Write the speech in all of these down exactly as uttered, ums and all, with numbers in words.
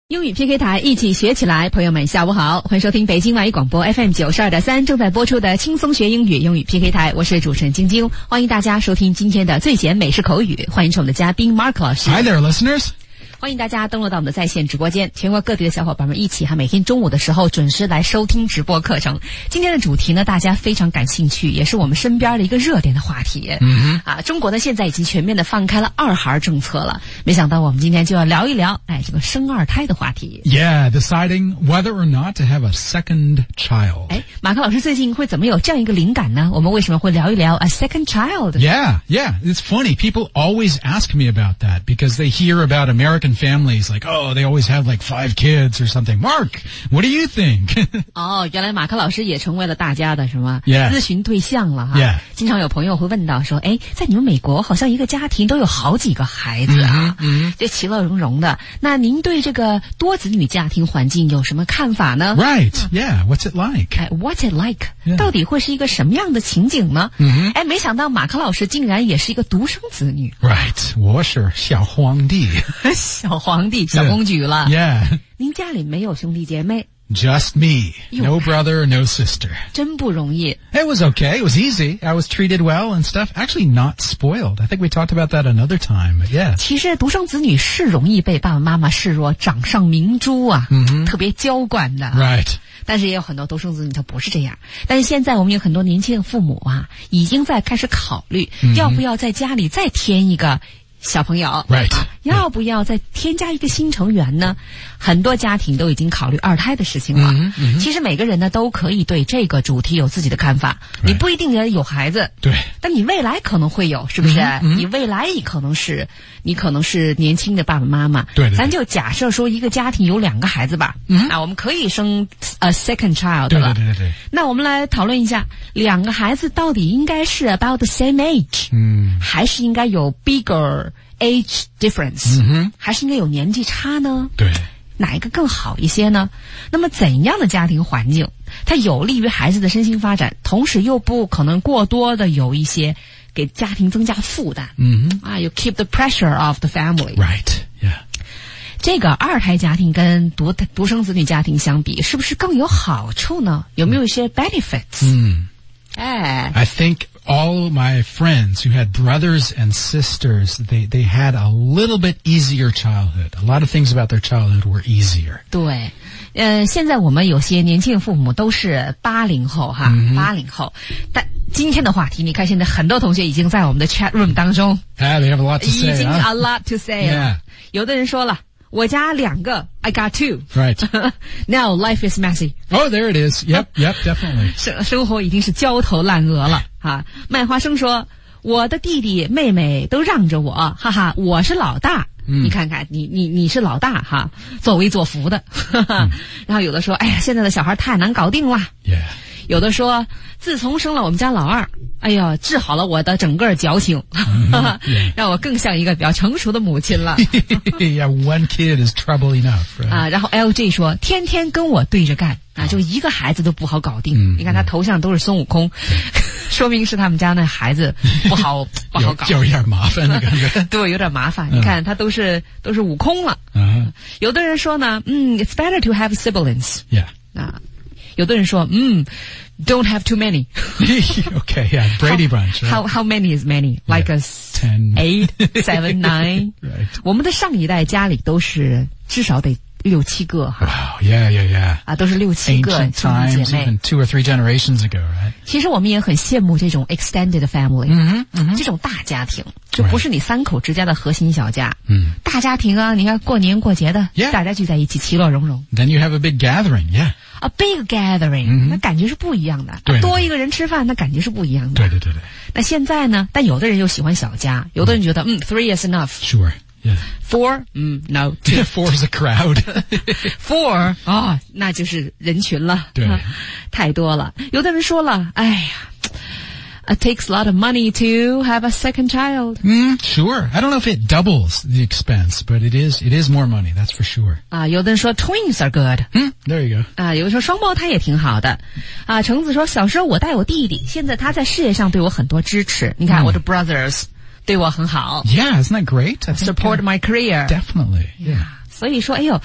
英语 P K 台一起学起来，朋友们下午好，欢迎收听北京外语广播 F M 九十二点三正在播出的轻松学英语英语 P K 台，我是主持人晶晶，欢迎大家收听今天的最简美式口语，欢迎是我们的嘉宾 Mark 老师。 Hi there, listeners. 欢迎大家登录到我们的在线直播间，全国各地的小伙伴们一起哈，每天中午的时候准时来收听直播课程。今天的主题呢，大家非常感兴趣，也是我们身边的一个热点的话题。嗯啊，中国呢现在已经全面的放开了二孩政策了，没想到我们今天就要聊一聊，哎，这个生二胎的话题。 Yeah, deciding whether or not to have a second child. 哎，马克老师最近会怎么有这样一个灵感呢？我们为什么会聊一聊 a second child? Yeah, yeah, it's funny. People always ask me about that because they hear about American families like, oh, they always have like five kids or something. Mark, what do you think? 哦，原来马克老师也成为了大家的什么 Yeah. 咨询对象了哈。 Yeah. 经常有朋友会问到说，哎，在你们美国好像一个家庭都有好几个孩子啊，嗯，这其乐融融的。那您对这个多子女家庭环境有什么看法呢？ Right, yeah, what's it like? 哎 ，What's it like? Yeah. 到底会是一个什么样的情景呢？嗯，哎，没想到马克老师竟然也是一个独生子女。 Right, 我是小皇帝。 小皇帝，小公举了。 Yeah. 您家里没有兄弟姐妹？ Just me. No brother, no sister. 真不容易。 It was okay. It was easy. I was treated well and stuff. Actually not spoiled. I think we talked about that another time, but yeah. 其实独生子女是容易被爸爸妈妈视若掌上明珠啊，嗯、特别娇惯的。 Right. 但是也有很多独生子女他不是这样。但是现在我们有很多年轻的父母啊，已经在开始考虑，嗯、要不要在家里再添一个小朋友 Right. 啊，要不要再添加一个新成员呢？很多家庭都已经考虑二胎的事情了。嗯嗯、其实每个人呢都可以对这个主题有自己的看法。Right. 你不一定要有孩子，对，但你未来可能会有，是不是？嗯嗯、你未来也可能是，你可能是年轻的爸爸妈妈。 对, 对, 对， 咱就假设说一个家庭有两个孩子吧，嗯，啊，我们可以生 a second child 对了。 对对对对。 那我们来讨论一下，两个孩子到底应该是 about the same age，嗯，还是应该有 bigger age difference，嗯、还是应该有年纪差呢？ 对， 哪一个更好一些呢？那么怎样的家庭环境它有利于孩子的身心发展，同时又不可能过多的有一些给家庭增加负担？嗯啊 ，you keep the pressure of the family. Right, yeah. 这个二胎家庭跟独独生子女家庭相比，是不是更有好处呢？有没有一些 benefits？ 嗯，哎 I think all my friends who had brothers and sisters, they, they had a little bit easier childhood. A lot of things about their childhood were easier. 对，呃，现在我们有些年轻父母都是八零后哈，八零后。但今天的话题，你看现在很多同学已经在我们的 chat room 当中， Yeah, they have a lot to say. 已经 huh? a lot to say 了。 Yeah. 有的人说了，我家两个 I got two. Right. Now life is messy. Oh, there it is. Yep, yep, definitely. 生生活已经是焦头烂额了啊！麦花生说，我的弟弟妹妹都让着我，哈哈，我是老大。嗯、你看看，你你你是老大哈，作威作福的。哈哈嗯、然后有的说，哎呀，现在的小孩太难搞定了。 Yeah. 有的说，自从生了我们家老二，哎呀，治好了我的整个矫情， mm-hmm. yeah. 让我更像一个比较成熟的母亲了。 Yeah, one kid is trouble enough. Right? 啊，然后 L J 说，天天跟我对着干啊，就一个孩子都不好搞定。嗯、你看他头像都是孙悟空，说明是他们家那孩子不好不好搞， 有点麻烦的感觉。 对，有点麻烦。你看他都是都是悟空了。嗯，有的人说呢，嗯 ，it's better to have siblings. Yeah. 啊。有的人说，嗯 ，don't have too many. Okay, yeah, Brady Bunch. Right? How how many is many? Like a ten, eight, seven, nine. Right. 我们的上一代家里都是至少得六七个哈。 Wow, yeah, yeah, yeah. 啊，都是六七个兄弟姐妹。 Even two or three generations ago, right? 其实我们也很羡慕这种 extended family， 嗯嗯，这种大家庭，就不是你三口之家的核心小家。嗯，大家庭啊，你看过年过节的， yeah. 大家聚在一起，其乐融融。 Then you have a big gathering, yeah. A big gathering，、嗯、那感觉是不一样的。 对， 多一个人吃饭，那感觉是不一样的。 对对对对。 那现在呢？但有的人又喜欢小家，有的人觉得嗯 ，three is enough。 Sure. Yeah. Four， 嗯 ，no two. Four is a crowd. Four 啊、哦，那就是人群了。 对、啊， 太多了。有的人说了，哎呀。It takes a lot of money to have a second child. Mm, sure. I don't know if it doubles the expense, but it is it is more money, that's for sure. 啊，有的人说 twins are good. Hmm, there you go. 啊，有的说双胞胎也挺好的。啊，橙子说小时候我带我弟弟，现在他在事业上对我很多支持。你看、嗯、我的 brothers 对我很好。 Yeah, isn't that great? I Support think, uh, my career. Definitely. Yeah. 所以说，哎呦，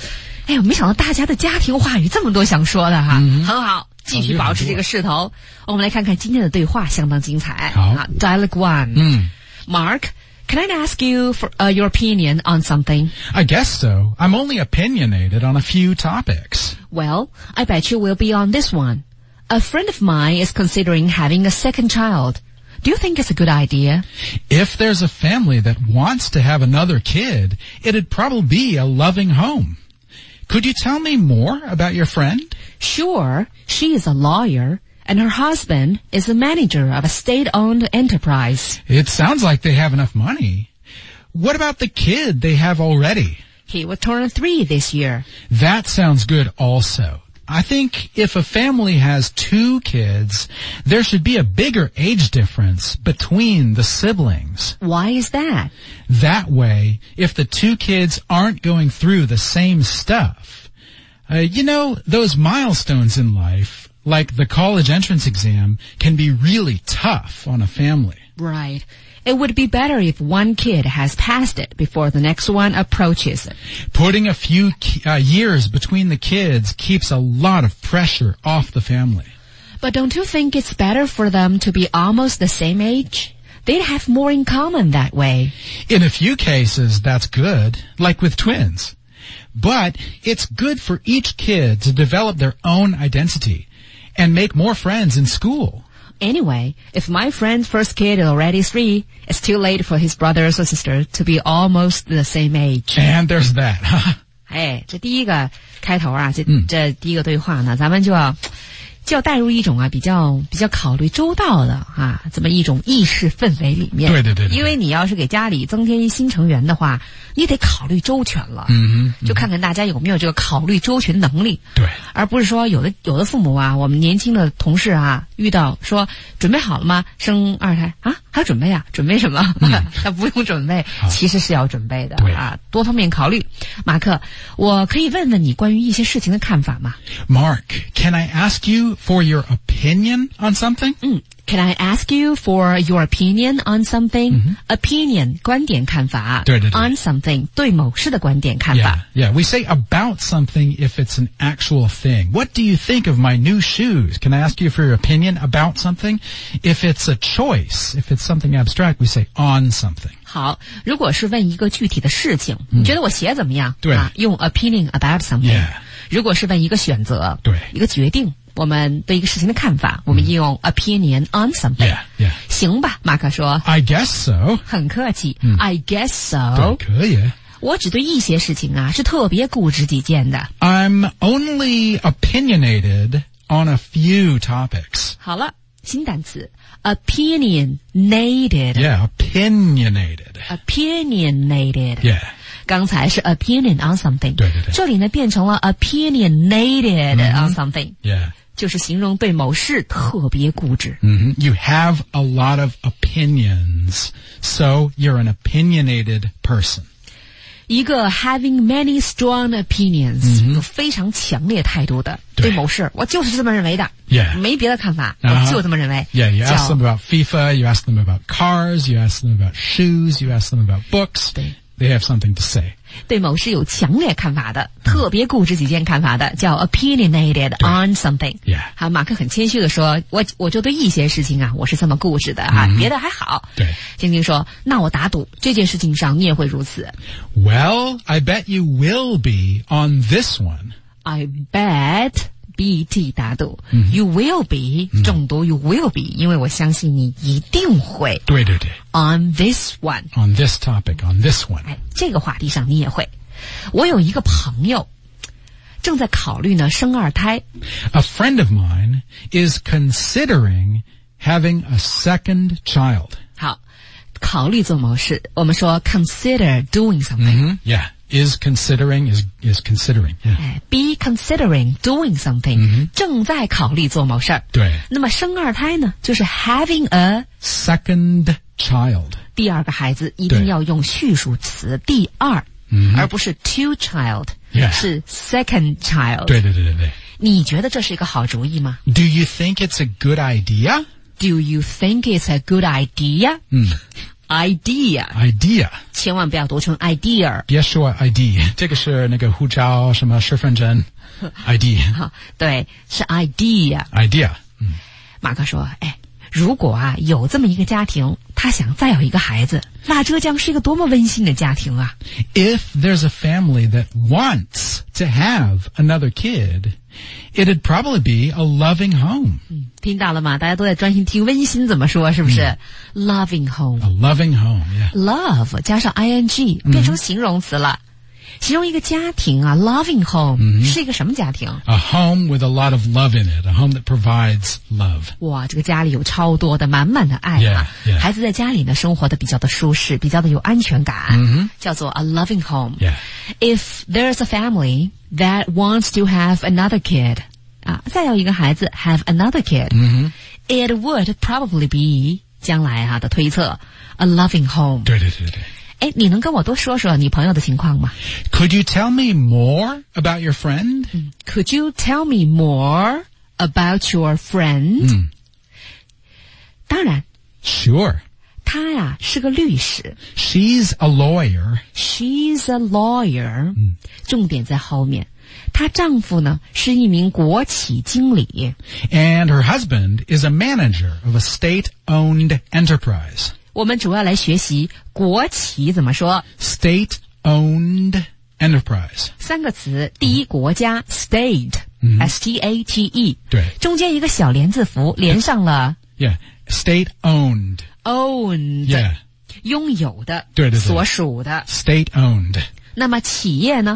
哎呦，没想到大家的家庭话语这么多想说的哈，嗯、很好，继续保持这个势头。哦、我们来看看今天的对话，相当精彩。 好 ，Dialogue One， 嗯 ，Mark。Can I ask you for uh, your opinion on something? I guess so. I'm only opinionated on a few topics. Well, I bet you will be on this one. A friend of mine is considering having a second child. Do you think it's a good idea? If there's a family that wants to have another kid, it'd probably be a loving home. Could you tell me more about your friend? Sure. She is a lawyer, and her husband is the manager of a state-owned enterprise. It sounds like they have enough money. What about the kid they have already? He will turn three this year. That sounds good also. I think if a family has two kids, there should be a bigger age difference between the siblings. Why is that? That way, if the two kids aren't going through the same stuff, uh, you know, those milestones in life, like the college entrance exam, can be really tough on a family. Right. It would be better if one kid has passed it before the next one approaches it. Putting a few uh, years between the kids keeps a lot of pressure off the family. But don't you think it's better for them to be almost the same age? They'd have more in common that way. In a few cases, that's good, like with twins. But it's good for each kid to develop their own identity and make more friends in school. Anyway, if my friend's first kid is already three, it's too late for his brothers or sisters to be almost the same age. And there's that. 哎，这第一个开头啊，这这第一个对话呢，咱们就要就要带入一种啊比较比较考虑周到的啊这么一种意识氛围里面。 对对对对。 因为你要是给家里增添一新成员的话，你得考虑周全了。 嗯哼。 就看看大家有没有这个考虑周全能力。 对。 而不是说有的有的父母啊，我们年轻的同事啊，遇到说准备好了吗？生二胎啊，还要准备啊？准备什么？嗯、他不用准备，其实是要准备的啊，多方面考虑。马克，我可以问问你关于一些事情的看法吗 ？Mark, can I ask you for your opinion on something? 嗯。Can I ask you for your opinion on something? Mm-hmm. Opinion 观点看法， 对对对 on something 对某事的观点看法。 Yeah, yeah. We say about something if it's an actual thing. What do you think of my new shoes? Can I ask you for your opinion about something? If it's a choice, if it's something abstract, we say on something. 好，如果是问一个具体的事情，你觉得我鞋怎么样？ 对啊，用 opinion about something。 Yeah. 如果是问一个选择， 对， 一个决定。我们对一个事情的看法，我们应用 opinion on something。 Yeah, yeah. 行吧，马克说。 I guess so. 很客气。 嗯、 I guess so. 对，可以。 我只对一些事情啊是特别固执己见的。 I'm only opinionated on a few topics. 好了，新单词 opinionated. Yeah, opinionated. Opinionated. Yeah. 刚才是 opinion on something， 对对对， 这里呢变成了 opinionated、mm-hmm. on something， yeah. 就是形容对某事特别固执。 Mm-hmm. You have a lot of opinions, so you're an opinionated person. 一个 having many strong opinions， 有非常强烈态度的，对某事我就是这么认为的， yeah. 没别的看法， uh-huh. 我就这么认为。 Yeah, you ask them about FIFA, you ask them about cars, you ask them about shoes, you ask them about books. 对。 They have something to say. 对某事有强烈看法的，特别固执己见看法的，叫 opinionated on something. Yeah. 好，马克很谦虚的说，我我就对一些事情啊，我是这么固执的哈， mm-hmm. 别的还好。 对， 晶晶说，那我打赌这件事情上你也会如此。 Well, I bet you will be on this one. I bet.B T 打赌、mm-hmm. You will be 重读 You will be 因为我相信你一定会对对对 On this one On this topic On this one 哎，这个话题上你也会。我有一个朋友正在考虑呢生二胎。 A friend of mine is considering having a second child. 好，考虑做某事我们說 consider doing something、mm-hmm. Yeah Is considering, is is considering. Yeah. 哎 be considering doing something、 嗯、 正在考虑做某事儿。 对。 那么生二胎呢，就是 having a second child. 第二个孩子一定要用序数词第二、 嗯、 而不是 two child、 yeah. 是 second child。 对对对对对。 你觉得这是一个好主意吗？ Do you think it's a good idea? Do you think it's a good idea? 嗯 idea idea 千万不要读成 idea 别说 I D 这个是那个护照什么身份证 I D 好，对，是 idea idea 嗯马克说哎如果啊有这么一个家庭他想再有一个孩子那这将是一个多么温馨的家庭啊 If there's a family that wants to have another kid it'd probably be a loving home 嗯听到了吗大家都在专心听温馨怎么说是不是、嗯、loving home a loving home yeah love 加上 ing 变成形容词了、嗯形容一个家庭啊 loving home、嗯、是一个什么家庭 A home with a lot of love in it A home that provides love 哇这个家里有超多的满满的爱啊 yeah, yeah. 孩子在家里呢生活的比较的舒适比较的有安全感、嗯、叫做 a loving home yeah. If there's a family that wants to have another kid 啊再有一个孩子 have another kid、嗯、It would probably be 将来哈、啊、的推测 a loving home 对对对对哎，你能跟我多说说你朋友的情况吗 Could you tell me more about your friend? Could you tell me more about your friend? 嗯当然 Sure 他呀是个律师 She's a lawyer She's a lawyer、 嗯、 重点在后面她丈夫呢是一名国企经理 And her husband is a manager of a state-owned enterprise 我们主要来学习国企怎么说 State-owned enterprise 三个词第一国家 state、嗯、S T A T E 对中间一个小连字符连上了 Yeah State-owned Owned Yeah 拥有的对对对所属的 State-owned 那么企业呢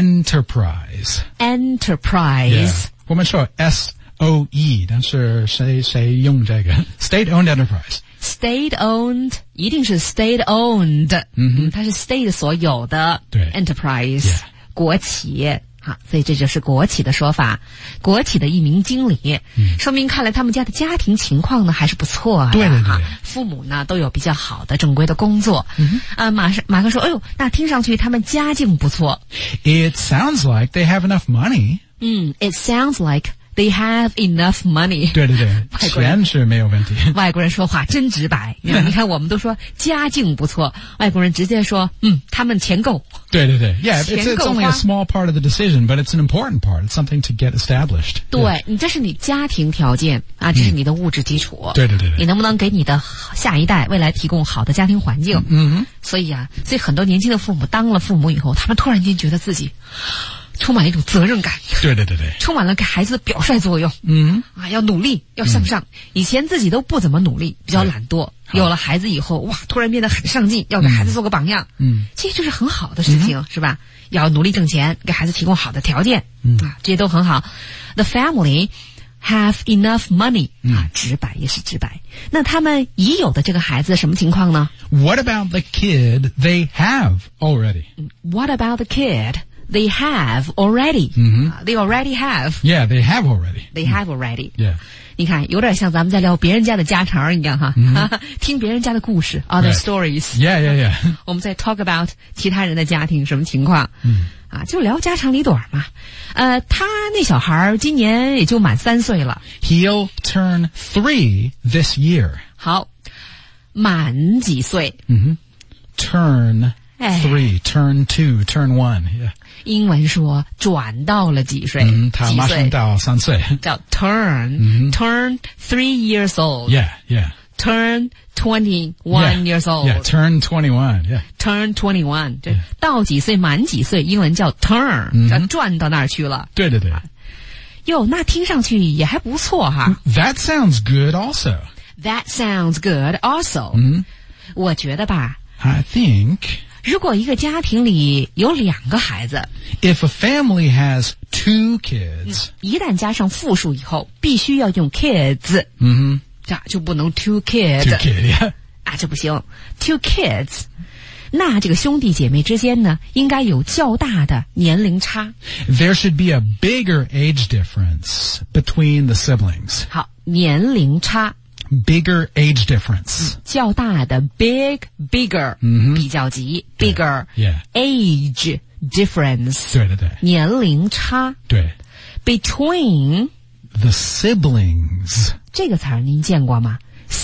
Enterprise Enterprise、yeah. 我们说 S O E 但是谁谁用这个 State-owned enterprise State-owned 一定是 state-owned 嗯，它是 state 所有的对 enterprise、yeah. 国企好，所以这就是国企的说法国企的一名经理、嗯、说明看来他们家的家庭情况呢还是不错啊对对对父母呢都有比较好的正规的工作、嗯、啊马上马克说哎呦那听上去他们家境不错 It sounds like they have enough money 嗯 It sounds like They have enough money 对对对钱是没有问题外国人说话真直白你看我们都說家境不錯外國人直接說嗯他們錢夠對對對 Yeah it's, it's only a small part of the decision But it's an important part It's something to get established 對、yeah. 你這是你家庭條件啊這是你的物質基礎、 嗯、對對對對你能不能給你的下一代未來提供好的家庭環境嗯所以啊所以很多年輕的父母當了父母以後他們突然間覺得自己充滿一種責任感對對對對充滿了給孩子的表率作用嗯啊要努力要向上、嗯、以前自己都不怎麼努力比較懶惰有了孩子以後哇突然變得很上進要給孩子做個榜樣嗯這就是很好的事情、嗯、是吧要努力掙錢給孩子提供好的條件嗯啊這些都很好 The family have enough money、 嗯、 啊直白也是直白那他們已有的這個孩子什麼情況呢 What about the kid they have already What about the kid They have already. Mm-hmm. Uh, they already have. Yeah, they have already. They have already. Yeah. 你看，有点像咱们在聊别人家的家常一样哈， mm-hmm. 听别人家的故事 other right. stories. Yeah, yeah, yeah. 我们在 talk about 其他人的家庭什么情况。 嗯啊，就聊家长里短嘛。呃，他那小孩今年也就满三岁了。 He'll turn three this year. 好，满几岁？ 嗯哼 ，turn three, turn two, turn one. Yeah. 英文說轉到了幾歲？ 嗯，他馬上到三歲。 叫 turn、 嗯、 turn three years old. Yeah, yeah. Turn twenty-one yeah, years old. Yeah, turn twenty-one. Yeah. Turn twenty-one. 对， yeah. 到幾歲滿幾歲，英文叫 turn，、嗯、叫轉到那兒去了。 對對對。 喲，那聽上去也還不錯哈。 That sounds good also. That sounds good also. 嗯， 我覺得吧。 I think. 如果一個家庭裡有兩個孩子 If a family has two kids、嗯、 一旦加上複數以後必須要用 kids 嗯哼這就不能 two kids two kids yeah. 啊這不行 two kids 那這個兄弟姐妹之間呢應該有較大的年齡差 There should be a bigger age difference between the siblings 好年齡差 Bigger age difference. 較大的 big, bigger、嗯、比較級 bigger yeah. age difference 對對對年齡差對 between the siblings 這個詞兒您見過嗎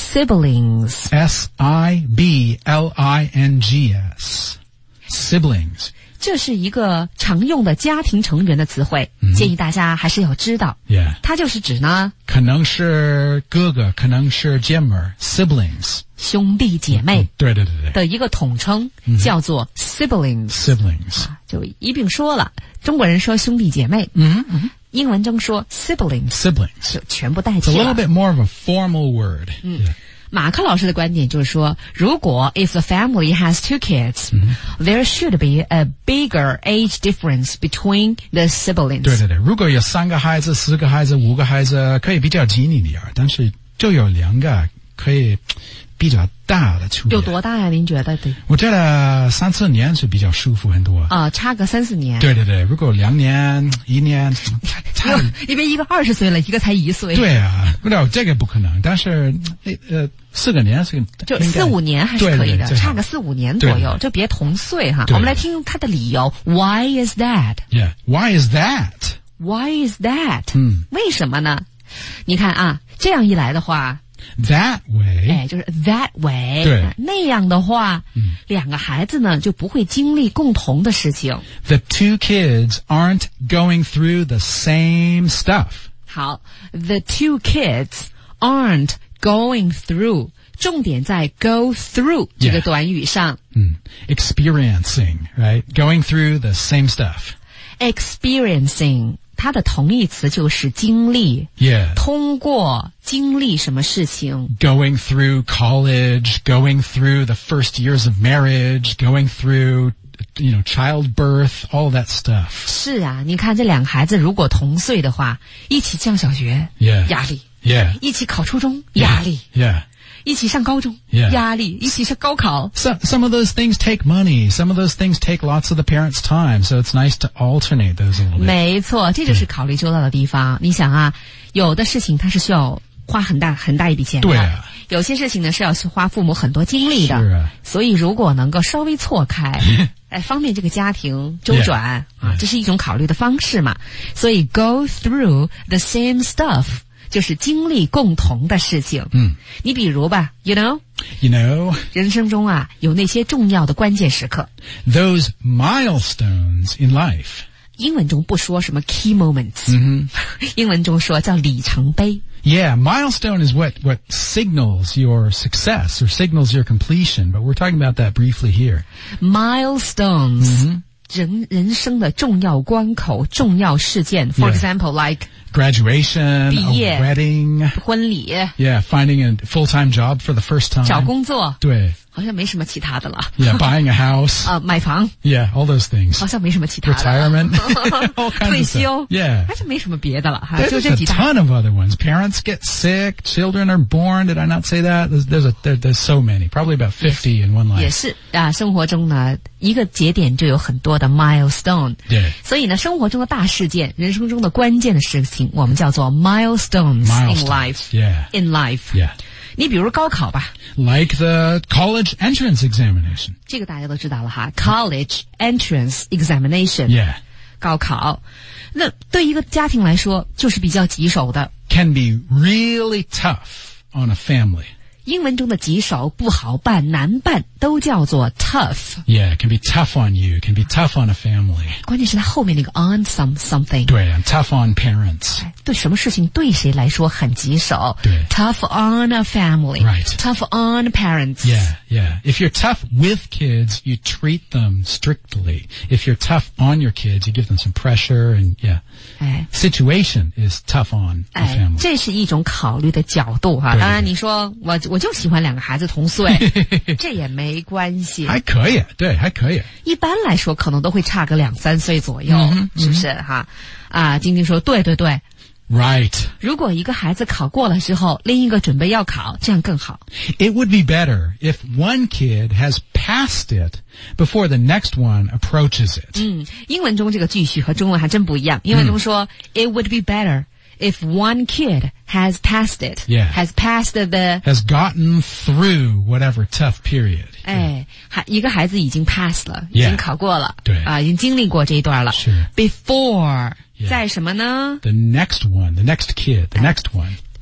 siblings. S I B L I N G S. Siblings. 这是一个常用的家庭成员的词汇，嗯、建议大家还是要知道。 Yeah. 它就是指呢， 可能是哥哥，可能是姐妹 ，siblings， 兄弟姐妹， 嗯、对对对对， 的一个统称、嗯、叫做 siblings。 siblings、 啊、就一并说了，中国人说兄弟姐妹， 嗯嗯， 英文中说 siblings， siblings 就全部代替了。 It's a little bit more of a formal word. 嗯。Yeah.马克老师的观点就是说，如果 if the family has two kids,、嗯、there should be a bigger age difference between the siblings. 对对对，如果有三个孩子、四个孩子、五个孩子，可以比较近一点，但是就有两个可以比较大的区别。 有多大呀？您觉得？对， 我觉得三四年是比较舒服很多。 啊、呃，差个三四年。 对对对，如果两年、一年，差因为一个二十岁了，一个才一岁。 对啊，不知道这个不可能，但是呃。四个年，四个就四五年还是可以的， 对对对差个四五年左右，就别同岁哈。我们来听他的理由 ，Why is that? Yeah, why is that? Why is that? 嗯， 为什么呢？你看啊，这样一来的话 ，that way， 哎，就是 that way， 对， 那样的话， 嗯， 两个孩子呢就不会经历共同的事情。 The two kids aren't going through the same stuff. 好 ，the two kids aren't going through， 重点在 go through 这个短语上。 嗯 ，experiencing, right? Going through the same stuff. Experiencing， 它的同义词就是经历。 Yeah. 通过经历什么事情 ？Going through college, going through the first years of marriage, going through, you know, childbirth, all that stuff. 是啊，你看这两个孩子如果同岁的话，一起上小学， Yeah. 压力。 Yeah. 一起考初中，压力。 Yeah. 一起上高中， Yeah. 压力。一起上高考。 Some, some of those things take money. Some of those things take lots of the parents' time. So it's nice to alternate those a little bit. 没错，这就是考虑周到的地方。你想啊，有的事情它是需要花很大很大一笔钱的。 对啊。 有些事情呢是要花父母很多精力的。 是啊。 所以如果能够稍微错开，哎，方便这个家庭周转、yeah. 啊，这是一种考虑的方式嘛。所以 go through the same stuff。就是经历共同的事情。 嗯， 你比如吧 ，you know， you know， 人生中啊有那些重要的关键时刻。 Those milestones in life。 英文中不说什么 key moments， 嗯哼， 英文中说叫里程碑。 Yeah, milestone is what what signals your success or signals your completion. But we're talking about that briefly here. Milestones，、嗯、人人生的重要关口、重要事件。For、yeah. example, like graduation, 毕业、 a wedding, 婚礼。 Yeah, finding a full-time job for the first time. 找工作。 对。 好像没什么其他的了。 Yeah, buying a house. 啊、uh, 买房。 Yeah, all those things. 好像没什么其他的。 Retirement. all kinds 退休。 Of yeah. 还是没什么别的了哈。 There's 就这几大。 a ton of other ones. Parents get sick. Children are born. Did I not say that? There's, there's, a, there, there's so many. Probably about fifty in one life. 也是啊，生活中呢，一个节点就有很多的 milestone. Yeah. 所以呢，生活中的大事件，人生中的关键的事情，我们叫做 milestones, milestones. in life. Yeah. In life. Yeah. 你比如高考吧 ，like the college entrance examination， 这个大家都知道了哈 ，college entrance examination，yeah， 高考，那对一个家庭来说就是比较棘手的 ，can be really tough on a family。 英文中的棘手、不好办、难办都叫做 tough. Yeah, it can be tough on you. It can be tough on a family. 关键是它后面那个 on some something. 对 tough on parents. 对什么事情对谁来说很棘手？ 对 tough on a family. Right. Tough on parents. Yeah, yeah. If you're tough with kids, you treat them strictly. If you're tough on your kids, you give them some pressure and yeah. 哎 Situation is tough on a family. 哎，这是一种考虑的角度哈。当然你说我我就喜欢两个孩子同岁，这也没关系。 还可以，对，还可以。 一般来说，可能都会差个两三岁左右，嗯、是不是哈？啊，晶晶说，对对对。 Right. 如果一个孩子考过了之后，另一个准备要考，这样更好。 It would be better if one kid has passed it before the next one approaches it. 嗯，英文中这个句序和中文还真不一样。英文中说、嗯、，It would be better if one kid has passed it, yeah. has passed the, has gotten through whatever tough period. 哎，还一个孩子已经 pass 了， Yeah. 已经考过了， 对啊，已经经历过这一段了。 是 Before、yeah. 在什么呢 ？The next one, the next kid, the next one.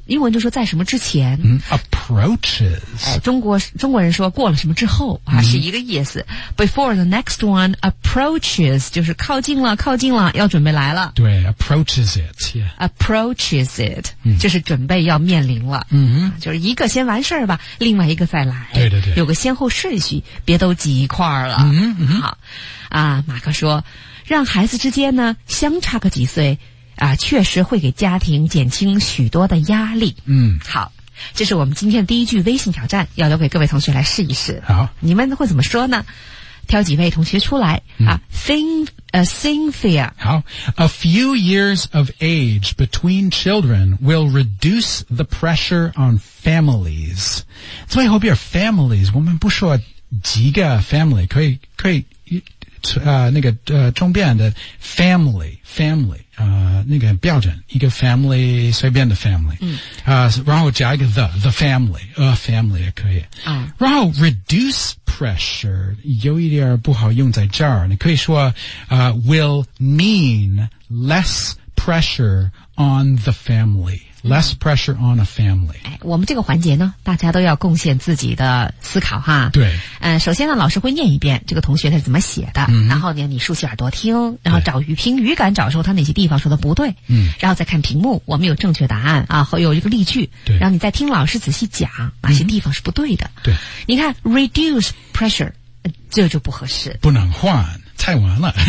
英文就说在什么之前。 嗯 approaches。 哎，中国中国人说过了什么之后啊，是一个意思。Before the next one approaches 就是靠近了，靠近了，要准备来了。 对 ，approaches it。Yeah. Approaches it，、嗯、就是准备要面临了。 嗯哼， 就是一个先完事儿吧，另外一个再来。 对对对， 有个先后顺序，别都挤一块儿了。 嗯哼嗯哼， 好啊，马克说，让孩子之间呢相差个几岁啊，确实会给家庭减轻许多的压力。 嗯， 好。这是我们今天的第一句微信挑战，要留给各位同学来试一试。 好， 你们会怎么说呢？挑几位同学出来、嗯、啊 ，Think 呃、uh, Cynthia。 好 ，A few years of age between children will reduce the pressure on families。最后边 families， 我们不说几个 family， 可以可以呃那个呃中边的 family family。呃，那个标准，一个 family 随便的 family， 嗯，啊、uh, 然后加一个 the the family， a family 也可以， 嗯， 然后 reduce pressure 有一点不好用在这儿，你可以说呃、uh, will mean less pressure on the family。Less pressure on a family。 哎，我们这个环节呢，大家都要贡献自己的思考哈。 对。 呃，首先呢，老师会念一遍这个同学他是怎么写的，嗯、然后呢，你竖起耳朵听，然后找语凭语感找出他哪些地方说的不对， 嗯， 然后再看屏幕，我们有正确答案啊，和有一个例句， 对， 然后你再听老师仔细讲哪些地方是不对的。 对。 你看 reduce pressure，、呃、这就不合适。 不能换，太晚了。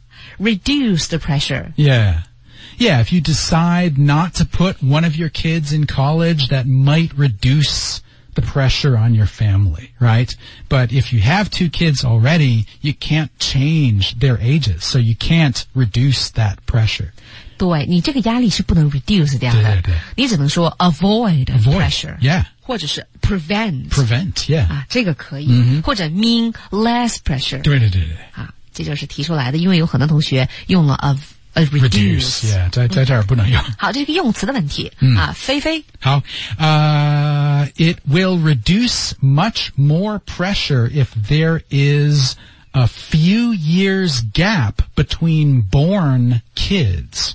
reduce the pressure。 Yeah.Yeah, if you decide not to put one of your kids in college, that might reduce the pressure on your family, right? But if you have two kids already, you can't change their ages, so you can't reduce that pressure. 对，你这个压力是不能 reduce 掉的， 对对对， 你只能说 avoid, avoid pressure, yeah. 或者是 prevent, prevent, yeah. 啊，这个可以， 嗯、 或者 mean less pressure. 对对对对， 啊，这就是提出来的，因为有很多同学用了 a A reduce, yeah, 在在这儿不能用。 好，这是个用词的问题、 嗯、 啊。菲菲， 好，呃、uh, ，it will reduce much more pressure if there is a few years gap between born kids.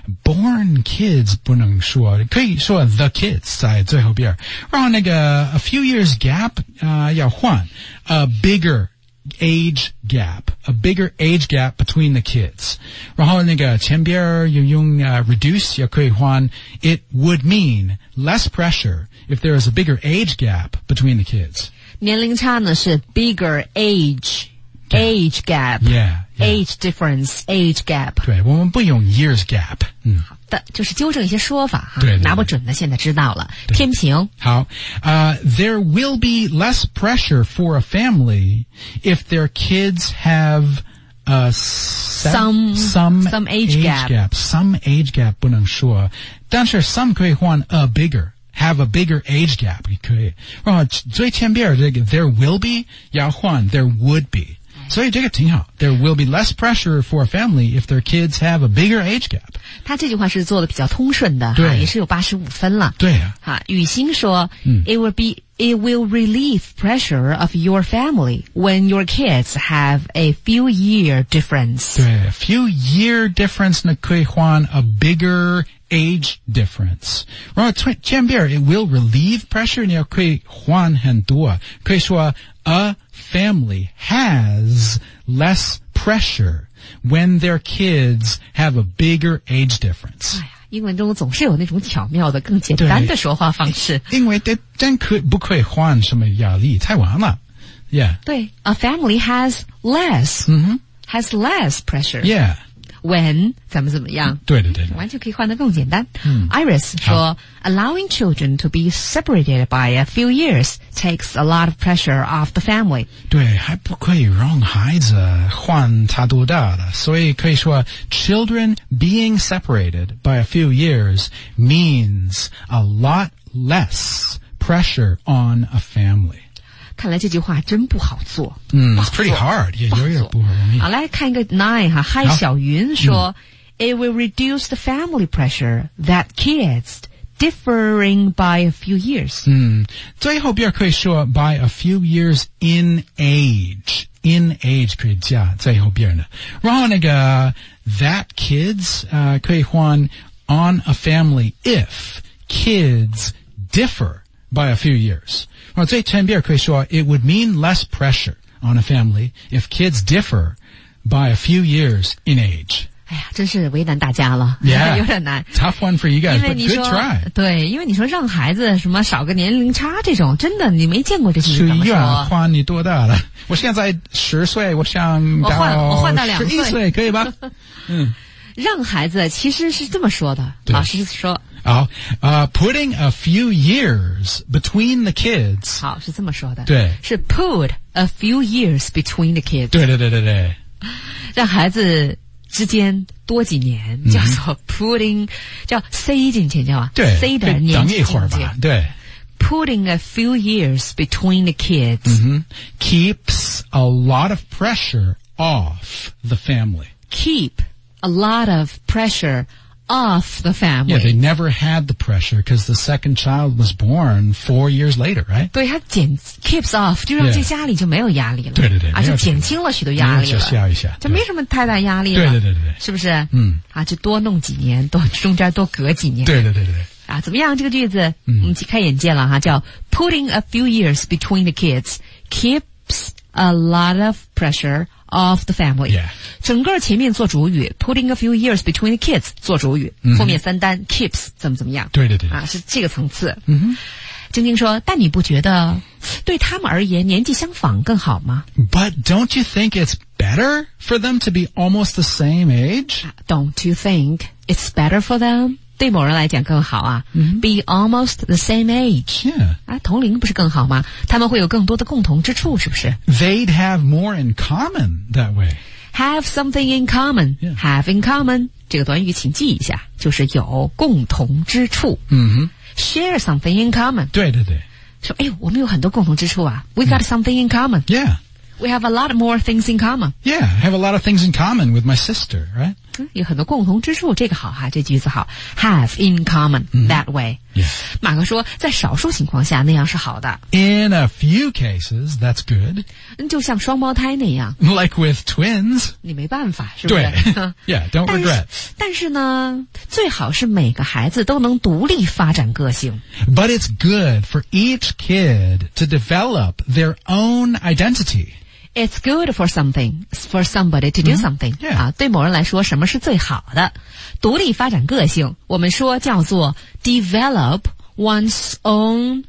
Born kids 不能说，可以说 the kids 在最后边，然后那个 a few years gap 啊、uh, 要换 a bigger.Age gap, a bigger age gap between the kids. 然后那个前边有用、uh, reduce 也可以换 it would mean less pressure if there is a bigger age gap between the kids. 年龄差呢是 bigger age, age gap, yeah, yeah. age difference, age gap. 对，我们不用 years gap. 嗯， 好的，就是纠正一些说法哈， 对对对， 拿不准的现在知道了。天平， 好，呃、uh, ，there will be less pressure for a family if their kids have uh, some some some age, age gap. gap, some age gap 不能说，但是 some 可以换 a bigger。Have a bigger age gap 也可以，然后最前边这个 there will be 要换 there would be，所以这个挺好。There will be less pressure for a family if their kids have a bigger age gap。 他这句话是做的比较通顺的， 对， 也是有八十五分了。 对啊， 哈，雨欣说、 嗯、 ，It will be, it will relieve pressure of your family when your kids have a few year difference。 对 ，a few year difference 呢可以换 a bigger。Age difference， 然后前边 it will relieve pressure， 你要可以换很多，可以说 a family has less pressure when their kids have a bigger age difference。 哎呀，英文中总是有那种巧妙的、更简单的说话方式。 因为这真可不可以换什么压力？太晚了 ，Yeah。 对 ，a family has less， 嗯哼 ，has less pressure。 Yeah。 When 怎么怎么样？ 对对对， 完全可以换得更简单。 嗯 Iris 说 ，Allowing children to be separated by a few years takes a lot of pressure off the family。 对，还不可以让孩子换他多大的，所以可以说 children being separated by a few years means a lot less pressure on a family。 看来这句话真不好做。 嗯 ，It's pretty hard， 也有点不容易。 好，来看一个 nine 哈，嗨小云说、嗯、，It will reduce the family pressure that kids differing by a few years。 嗯，最后边可以说 by a few years in age，in age 可以加最后边的。然后那个 that kids 呃、uh, 可以换 on a family if kids differ by a few years. 啊，最前边可以说 it would mean less pressure on a family if kids differ by a few years in age. 哎呀，真是为难大家了， Yeah, 有点难。 Tough one for you guys, 因为 but 你 good 说 try. 对，因为你说让孩子什么少个年龄差这种，真的你没见过这些怎么是呀， 说？ 换你多大了？我现在十岁，我想我换我换到到两岁十一岁，可以吧？嗯， 让孩子其实是这么说的，老师说。 好，呃、uh, ，putting a few years between the kids. 好，是这么说的。 对， 是 put a few years between the kids. 对对对对对， 让孩子之间多几年，嗯、叫做 putting， 叫塞进去，知道吧？ 对， 塞点年等一会儿吧。对 ，putting a few years between the kids， 嗯哼 keeps a lot of pressure off the family. Keep a lot of pressure.Off the family. Yeah, they never had the pressure because the second child was born four years later, right? 对，他减 keeps off， 就让这家里就没有压力了。 对对对， 啊，就减轻了许多压力了。 笑一下， 就没什么太大压力了。 对对对对对， 是不是？ 嗯， 啊，就多弄几年，多中间多隔几年。 对对对对对。 啊，怎么样？这个句子，嗯，我们开眼界了哈，叫 putting a few years between the kids keeps a lot of pressure.Of the family， yeah. 整个前面做主语 ，putting a few years between the kids 做主语，嗯、后面三单 keeps 怎么怎么样？ 对对对， 啊，是这个层次。 嗯哼， 晶晶说，但你不觉得对他们而言年纪相仿更好吗 ？But don't you think it's better for them to be almost the same age？Don't you think it's better for them？对某人来讲更好啊、mm-hmm. ，be almost the same age， yeah. 啊，同龄不是更好吗？他们会有更多的共同之处，是不是 ？They'd have more in common that way. Have something in common, yeah. have in common 这个短语请记一下，就是有共同之处。 嗯哼 ，share something in common。 对对对， 说哎呦，我们有很多共同之处啊。We got、mm. something in common. Yeah. We have a lot more things in common. Yeah, I have a lot of things in common with my sister, right? 有很多共同之处，这个好哈，这句子好。Have in common、mm. that way. Yeah. 马克说，在少数情况下那样是好的。 In a few cases, that's good. 就像双胞胎那样。 Like with twins. 你没办法，是不是？ 对。Yeah, don't 但 regret. 但是呢，最好是每个孩子都能独立发展个性。 But it's good for each kid to develop their own identity.It's good for something, for somebody to do something. Mm-hmm. Yeah. 啊，对某人来说，什么是最好的？独立发展个性，我们说叫做 develop one's own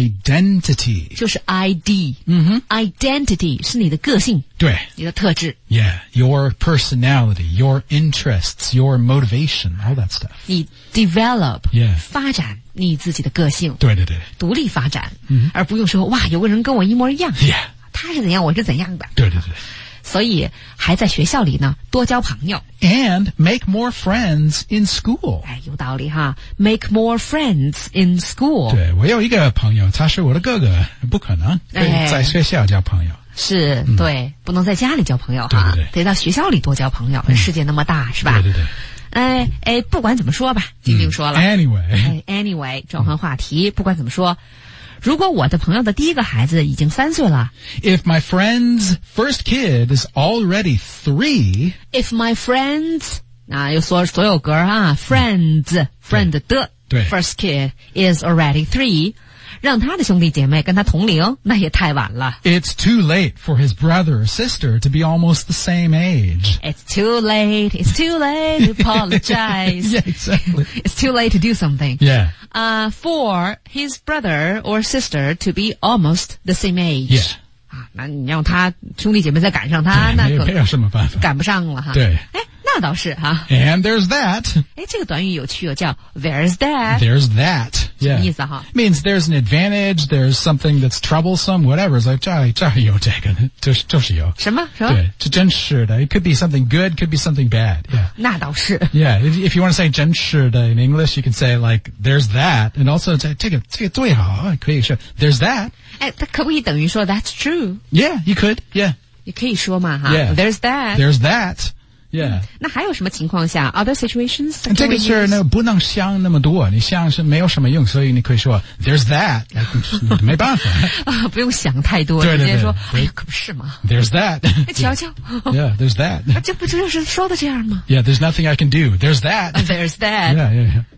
identity. 就是 I D. 嗯哼 ，identity 是你的个性， 对， 你的特质。 Yeah, your personality, your interests, your motivation, all that stuff. 你 develop, yeah. 发展你自己的个性。 对对对， 独立发展， 嗯， 而不用说哇，有个人跟我一模一样。 Yeah. 他是怎样，我是怎样的。 对对对， 所以还在学校里呢，多交朋友。 And make more friends in school. 哎，有道理哈 ，make more friends in school. 对，我有一个朋友，他是我的哥哥，不可能可以在学校交朋友。 哎、是、嗯，对，不能在家里交朋友哈，对对对， 得到学校里多交朋友。嗯、世界那么大，是吧？ 对对对。 哎哎，不管怎么说吧，晶晶说了。 嗯、anyway， 哎 ，anyway， 转换话题，不管怎么说。如果我的朋友的第一个孩子已经三岁了 ，If my friend's first kid is already three, if my friends 啊，有所所有格啊 ，friends friend 的对 first kid is already three， 让他的兄弟姐妹跟他同龄，那也太晚了。 It's too late for his brother or sister to be almost the same age. It's too late. It's too late to apologize. Yeah, exactly. It's too late to do something. Yeah. Uh, for his brother or sister to be almost the same age. Yeah. 啊，那你让他兄弟姐妹再赶上他，那可没有什么办法， 赶不上了哈。 对， 哎，那倒是哈。 And there's that. 哎，这个短语有趣哦，叫 there's that. There's that. 什么意思哈 ？Means there's an advantage. There's something that's troublesome. Whatever. It's like 这这有这个，就是就是有。 什么什么？ 对，这真是的。It could be something good. Could be something bad. Yeah. 那倒是。 Yeah. If, if you want to say 真是的 in English, you can say like there's that, and also 这这个这个最好可以说 there's that. 哎，它可不可以等于说 that's true? Yeah, you could. Yeah. 你可以说嘛哈。 Yeah. There's that. There's that. Yeah. 那还有什么情况下 other situations? 这个是呢不能想那么多，你想是没有什么用，所以你可以说 there's that， 没办法啊，不用想太多， 对对对， 直接说，哎呀，可不是嘛。 There's that。 瞧瞧。 Yeah, there's that。 这不就是说的这样吗 ？Yeah, there's nothing I can do. There's that. There's that. Yeah, yeah, yeah.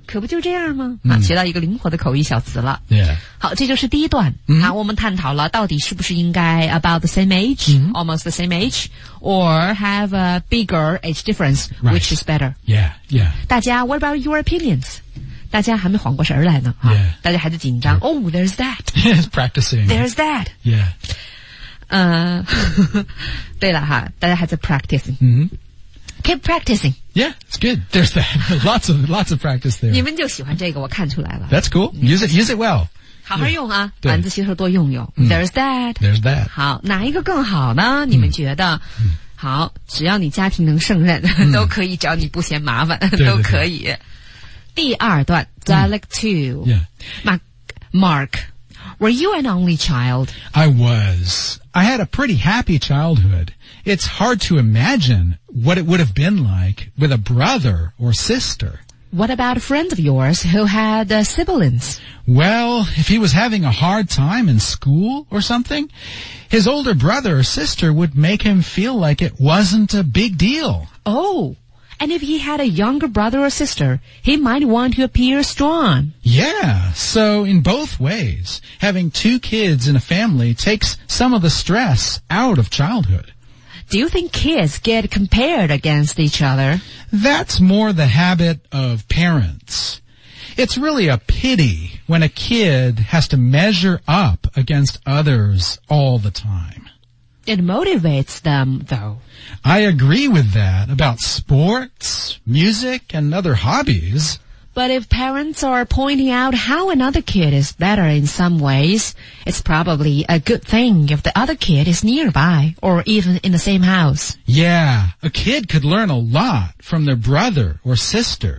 可不就这样吗？啊，学到一个灵活的口语小词了。 Yeah. 好，这就是第一段。 嗯、 好，我们探讨了到底是不是应该 about the same age,、嗯、almost the same age, or have a bigger age difference, right. which is better. Yeah, yeah. 大家 what about your opinions? 大家还没缓过神来呢，哈、 yeah. 大家还在紧张。Oh, there's that. Yes, practicing. There's that. Yeah. 呃，对了哈，大家还在 practicing. 嗯。 Keep practicing. Yeah, it's good. There's that. lots of lots of practice there. 你们就喜欢这个，我看出来了。 That's cool. Use it, use it well. 好好用啊，晚自习的时候多用用。嗯、There's that. There's that. 好，哪一个更好呢？你们觉得？嗯、好，只要你家庭能胜任，嗯、都可以，只要你不嫌麻烦，都可以。第二段 Dialect two. Yeah. Mark, Mark, were you an only child? I was. I had a pretty happy childhood. It's hard to imagine what it would have been like with a brother or sister. What about friends of yours who had uh, siblings? Well, if he was having a hard time in school or something, his older brother or sister would make him feel like it wasn't a big deal. Oh, and if he had a younger brother or sister, he might want to appear strong. Yeah, so in both ways, having two kids in a family takes some of the stress out of childhood. Do you think kids get compared against each other? That's more the habit of parents. It's really a pity when a kid has to measure up against others all the time. It motivates them, though. I agree with that about sports, music, and other hobbies. But if parents are pointing out how another kid is better in some ways, it's probably a good thing if the other kid is nearby or even in the same house. Yeah, a kid could learn a lot from their brother or sister.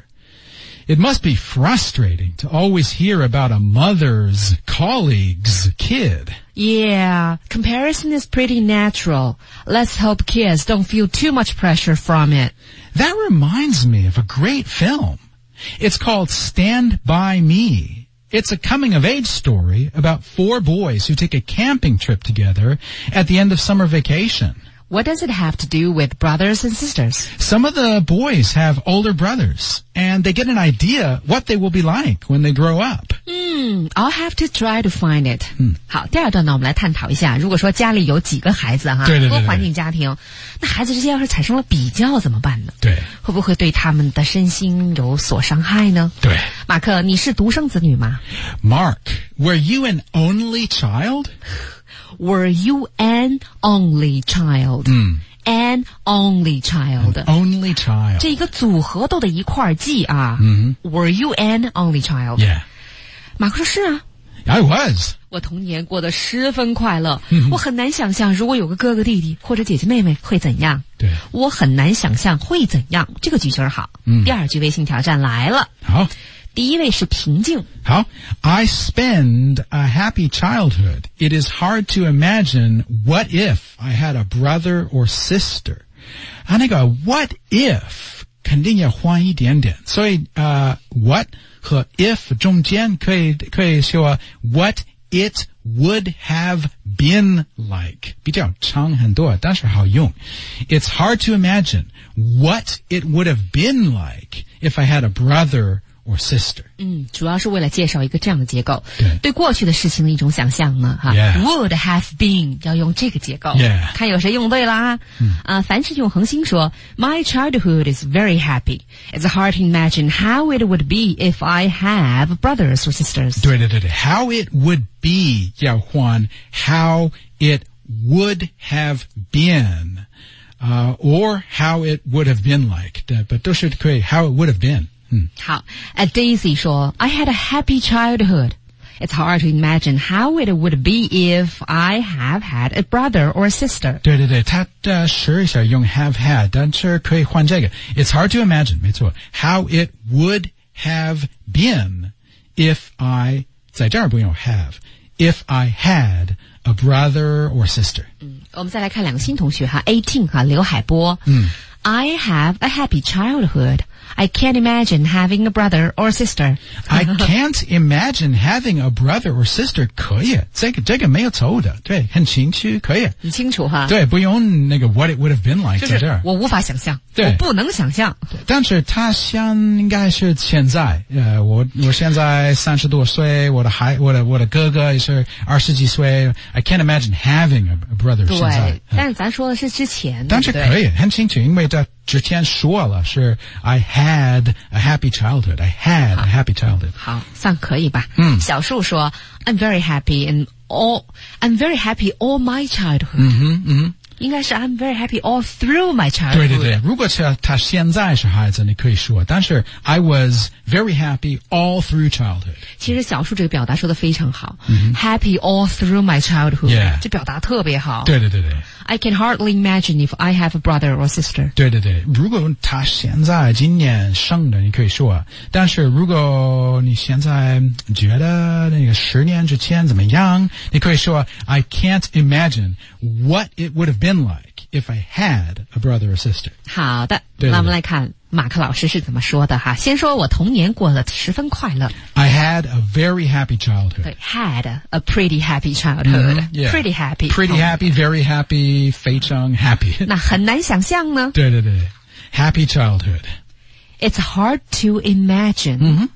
It must be frustrating to always hear about a mother's colleague's kid. Yeah, comparison is pretty natural. Let's hope kids don't feel too much pressure from it. That reminds me of a great film. It's called Stand By Me. It's a coming-of-age story about four boys who take a camping trip together at the end of summer vacation. What does it have to do with brothers and sisters? Some of the boys have older brothers, and they get an idea what they will be like when they grow up. Hmm, I'll have to try to find it. 嗯， 好，第二段呢，我们来探讨一下，如果说家里有几个孩子哈， 对对对对多环境家庭，那孩子之间要是产生了比较怎么办呢？ 对， 会不会对他们的身心有所伤害呢？ 对， 马克，你是独生子女吗？ Mark, were you an only child? Were you an only child? 嗯 An only child. An only child. 这一个组合都得一块儿记啊。 嗯 Were you an only child? Yeah. 马克说是啊。 I was. 我童年过得十分快乐， 嗯、 我很难想象如果有个哥哥弟弟或者姐姐妹妹会怎样。 对， 我很难想象会怎样。这个句型好。 嗯、 第二句微信挑战来了。 好。 第一位是平静。 好 I spend a happy childhood. It is hard to imagine what if I had a brother or sister. 啊，那个 what if 肯定要换一点点，所以呃 what 和 if 中间可以可以说 what it would have been like 比较长很多，但是好用。It's hard to imagine what it would have been like if I had a brother or sister. 嗯，主要是为了介绍一个这样的结构， 对， 对过去的事情的一种想象呢，哈、 yeah. would have been 要用这个结构， yeah. 看有谁用对啦。 嗯、 啊，凡是用恒星说 ，My childhood is very happy. It's hard to imagine how it would be if I have brothers or sisters. 对对对对 ，how it would be 要换 how it would have been, uh, or how it would have been like. 但都是可以 how it would have been. 嗯， 好。At Daisy 说 I had a happy childhood. It's hard to imagine how it would be if I have had a brother or a sister. 对对对，他呃试一下用 have had，但是可以换这个。It's hard to imagine，没错。How it would have been if I 在这儿不用 have，if I had a brother or sister。 嗯，我们再来看两个新同学哈 ，eighteen 哈，刘海波。 嗯。 I have a happy childhood. I can't imagine having a brother or sister. I can't imagine having a brother or sister. 可以，这个这个没有错的，对，很清楚，可以。 很清楚哈。 对，不用那个 what it would have been like 在这儿。 我无法想象， 对， 我不能想象。 但是他想应该是现在，呃，我我现在三十多岁，我的孩，我的我的哥哥也是二十几岁。I can't imagine having a brother. 对， 现在， 但是咱说的是之前， 但是可以很清楚，因为这之前说了是 I had a happy childhood. I had a happy childhood. 好，算可以吧。 嗯， 小树说 I'm very happy in all. I'm very happy all my childhood. 嗯哼，嗯哼。 应该是 I'm very happy all through my childhood. 对对对，如果是他现在是孩子，你可以说，但是 I was very happy all through childhood. 其实小树这个表达说的非常好、嗯、，Happy all through my childhood. Yeah. 这表达特别好。 对对对对。 I can hardly imagine if I have a brother or sister. 对对对，如果他现在今年生的，你可以说，但是如果你现在觉得那个十年之前怎么样，你可以说 I can't imagine what it would have been like if I had a brother or sister. 好的， 对对对， 那我们来看马克老师是怎么说的哈。先说我童年过得十分快乐。 I had a very happy childhood. 对 ，had a pretty happy childhood. Mm-hmm, yeah. Pretty happy. Pretty happy, very happy, 非常 happy. 那很难想象呢。 对对对 ，happy childhood. It's hard to imagine. Mm-hmm.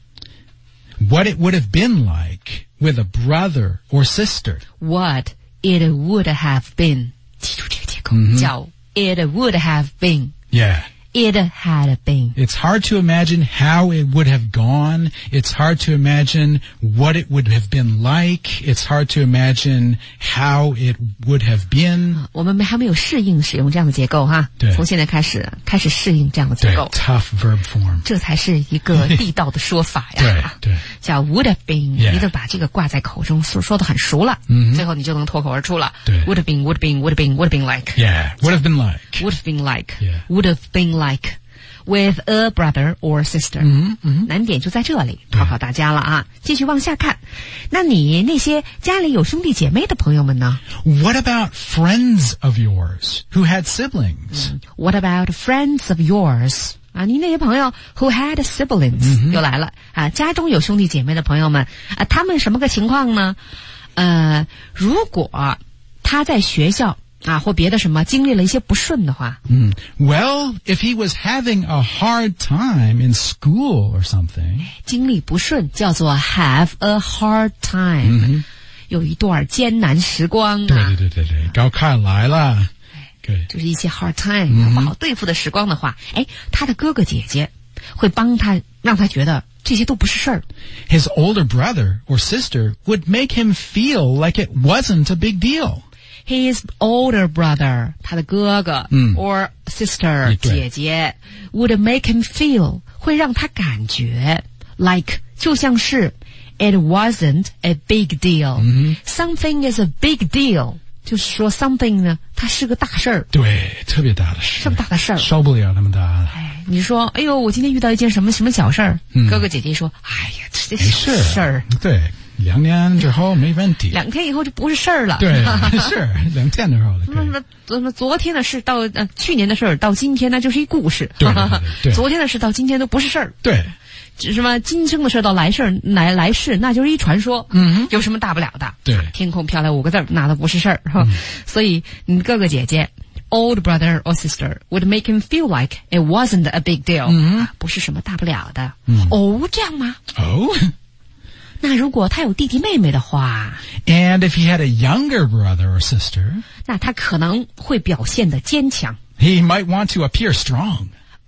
What it would have been like with a brother or sister. What it would have been. 记住这个结构， Mm-hmm. 叫 it would have been. Yeah. It had been. It's hard to imagine how it would have gone. It's hard to imagine what it would have been like. It's hard to imagine how it would have been. 我们还没有适应使用这样的结构哈。 对， 从现在开始开始适应这样的结构。 对 ，tough verb form. 这才是一个地道的说法呀。 对对， 叫 would have been， yeah. 你就把这个挂在口中，说说的很熟了， 嗯， 最后你就能脱口而出了。 对 ，would have been, would have been, would have been, would have been like. Yeah, would have been like. Would have been like. Yeah. Would have been like. With a brother or sister. 嗯嗯， 难点就在这里，考考大家了啊！继续往下看，那你那些家里有兄弟姐妹的朋友们呢 ？What about friends of yours who had siblings?、 嗯、What about friends of yours? 啊，你那些朋友 who had siblings、嗯、又来了啊！家中有兄弟姐妹的朋友们啊，他们什么个情况呢？呃，如果他在学校。啊，或别的什么经历了一些不顺的话， 嗯 ，Well, if he was having a hard time in school or something， 经历不顺叫做 have a hard time，、嗯、有一段艰难时光啊。 对对对对对，高考来了，对， 就是一些 hard time、 嗯、 不好对付的时光的话，哎，他的哥哥姐姐会帮他，让他觉得这些都不是事儿。 His older brother or sister would make him feel like it wasn't a big deal.His older brother, 他的哥哥、 嗯、 or sister, 姐姐 would make him feel, 会让他感觉 like 就像是 it wasn't a big deal、 嗯、 something is a big deal 就是说 something 呢它是个大事儿， 对，特别大的事， 这么大的事儿受不了那么大的。 哎，你说哎呦我今天遇到一件什么什么小事儿、嗯、哥哥姐姐说哎呀这小事儿， 对，两年之后没问题， 两天以后就不是事儿了。 对，是两天之后了。 那么那么昨天的事到呃去年的事儿到今天那就是一故事。 对对对对， 昨天的事到今天都不是事儿。 对， 什么今生的事到来世来来世那就是一传说。 嗯， 有什么大不了的？ 对， 天空飘来五个字那都不是事儿、嗯。所以你哥哥姐姐 ，old brother or sister would make him feel like it wasn't a big deal，、 嗯啊、不是什么大不了的。 嗯、 哦，这样吗？ 哦。 那如果他有弟弟妹妹的话 ，And if he had a younger brother or sister， 那他可能会表现得坚强。 He might want to appear strong.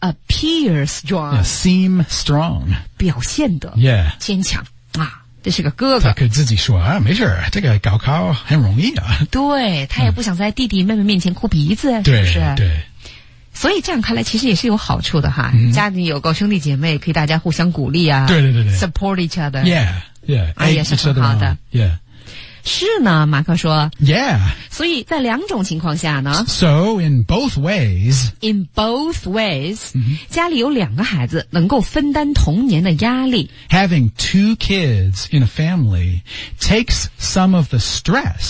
Appear strong. Yeah, seem strong. 表现得 Yeah. 坚强啊，这是个哥哥。 他可以自己说啊，没事，这个高考很容易啊。 对，他也不想在弟弟妹妹面前哭鼻子，嗯、是不是？ 对。 所以这样看来，其实也是有好处的哈。 嗯、 家里有个兄弟姐妹，可以大家互相鼓励啊。 对对对对 ，support each other。 Yeah, yeah， 啊，也是很好的。 Yeah。 是呢，马克说。 Yeah。 所以在两种情况下呢 ，So in both ways, in both ways，、 嗯、 家里有两个孩子能够分担童年的压力。 Having two kids in a family takes some of the stress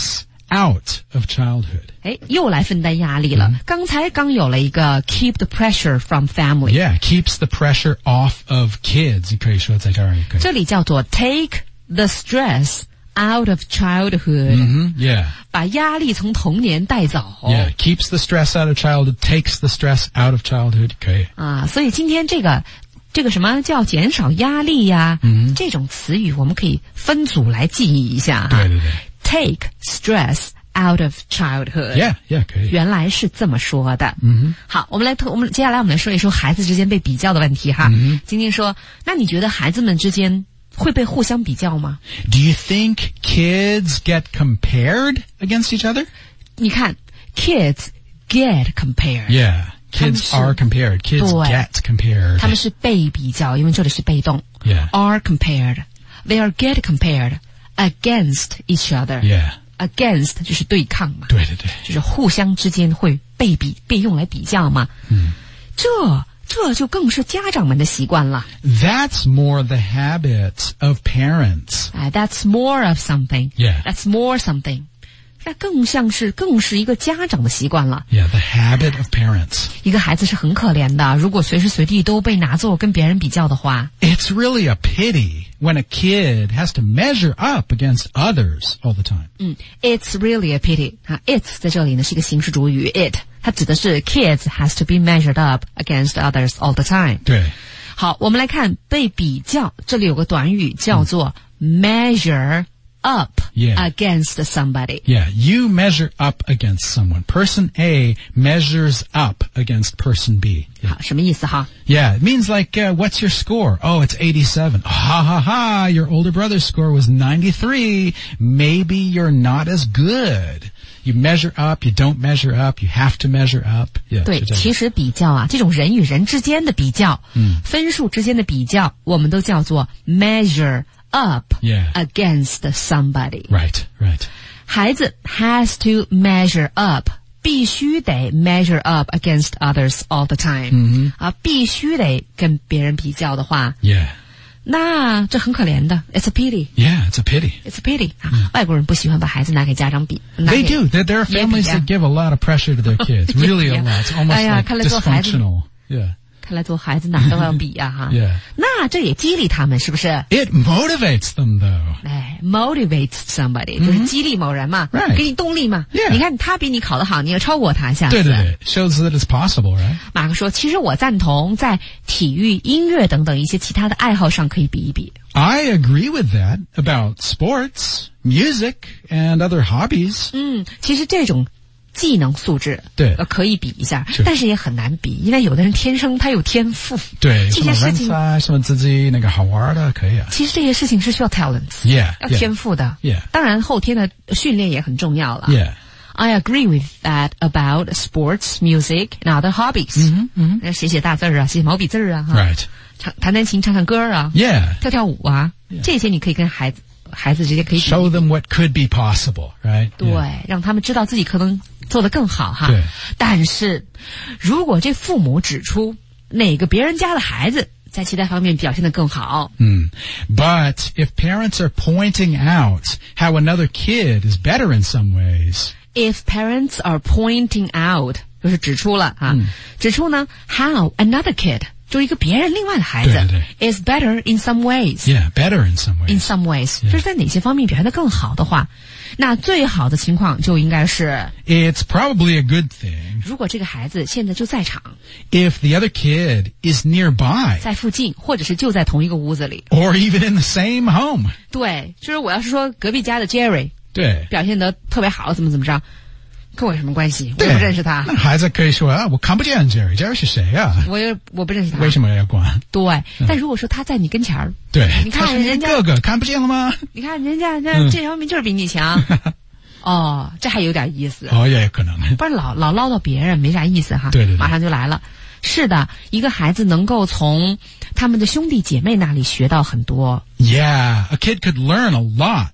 out of childhood. 哎，又来分担压力了。嗯、刚才刚有了一个 keep the pressure from family. Yeah, keeps the pressure off of kids. 你可以说在这儿也可以。 这里叫做 take the stress out of childhood. Mm-hmm, yeah. 把压力从童年带走。 Yeah, keeps the stress out of childhood, takes the stress out of childhood. 可以。 啊，所以今天这个这个什么叫减少压力呀、啊嗯？这种词语我们可以分组来记忆一下。 对对对。 Take stress out of childhood. Yeah, yeah, 可以。 原来是这么说的。 嗯好，我们来，我们接下来我们来说一说孩子之间被比较的问题哈。 嗯晶晶说，那你觉得孩子们之间会被互相比较吗 ？Do you think kids get compared against each other? 你看 ，kids get compared. Yeah, kids are compared. Kids get compared. 他们是被比较，因为这里是被动。 Yeah. Are compared. They are get compared against each other. Yeah. Against 就是对抗嘛。 对对对。 就是互相之间会被比，被用来比较嘛。 嗯。 这。这就更是家长们的习惯了。 That's more the habit of parents. 哎 ，That's more of something. Yeah. That's more something. 那更像是，更是一个家长的习惯了。 Yeah, the habit of parents. 一个孩子是很可怜的，如果随时随地都被拿作跟别人比较的话。 It's really a pity when a kid has to measure up against others all the time. 嗯 ，It's really a pity. 啊 ，It's 在这里呢是一个形式主语 ，it 它指的是 kids has to be measured up against others all the time. 对。 好，我们来看被比较，这里有个短语叫做 measure up yeah. against somebody. Yeah, you measure up against someone. Person A measures up against person B. Yeah. 好，什么意思哈 Yeah, it means like, uh, what's your score? Oh, it's eighty-seven. Ha ha ha, your older brother's score was ninety-three. Maybe you're not as good. You measure up, you don't measure up, you have to measure up. Yeah, 对，其实比较啊，这种人与人之间的比较， 嗯， 分数之间的比较，我们都叫做 measure up yeah. against somebody. Right, right. 孩子 has to measure up. 必须得 measure up against others all the time. 嗯啊，必须得跟别人比较的话 Yeah. 那这很可怜的 It's a pity. Yeah, it's a pity. It's a pity. 嗯、外国人不喜欢把孩子拿给家长比。 They do. There, there are families that give a lot of pressure to their kids. Really a lot. It's almost 哎呀, like dysfunctional. Yeah. 看来做孩子哪都要比呀、啊、哈。 Yeah. 那这也激励他们，是不是 ？It motivates them, though. 哎 ，motivates somebody、嗯、就是激励某人嘛， right. 给你动力嘛。 Yeah. 你看他比你考得好，你要超过他，下次。 对对对 ，shows that it's possible, right? 马克说：“其实我赞同在体育、音乐等等一些其他的爱好上可以比一比。” I agree with that about sports, music, and other hobbies. 嗯，其实这种技能素质对呃可以比一下，但是也很难比，因为有的人天生他有天赋。 对， 这些事情什么自己那个好玩的可以啊。 其实这些事情是需要 talents， yeah, 要天赋的。 Yeah. 当然后天的训练也很重要了。 Yeah. I agree with that about sports, music, and other hobbies. 嗯嗯嗯， 写写大字啊，写毛笔字啊，哈。 Right. 唱弹弹琴，唱唱歌啊。 Yeah. 跳跳舞啊， yeah. 这些你可以跟孩子孩子直接可以比 show them what could be possible, right? 对， yeah. 让他们知道自己可能做得更好哈。 对。 但是，如果这父母指出哪个别人家的孩子在其他方面表现得更好， 嗯 But if parents are pointing out how another kid is better in some ways, if parents are pointing out 就是指出了啊， 嗯、 指出呢 how another kid 就是一个别人另外的孩子对对对 is better in some ways. Yeah, better in some ways. In some ways， yeah. 就是在哪些方面表现得更好的话，那最好的情况就应该是 It's probably a good thing. 如果这个孩子现在就在场 If the other kid is nearby. 在附近，或者是就在同一个屋子里 Or even in the same home. 对，就是我要是说隔壁家的 Jerry 对表现得特别好，怎么怎么着，跟我有什么关系？我也不认识他。 那孩子可以说啊，我看不见 Jerry， Jerry 是谁啊？ 我也我不认识他。 为什么要管？ 对，但如果说他在你跟前儿， 对， 你看人家哥哥看不见了吗？ 你看人家那这方面就是比你强。哦，这还有点意思。 哦，也有可能。 不然老老唠叨别人没啥意思哈。 对对对。 马上就来了。是的，一个孩子能够从他们的兄弟姐妹那里学到很多。 Yeah, a kid could learn a lot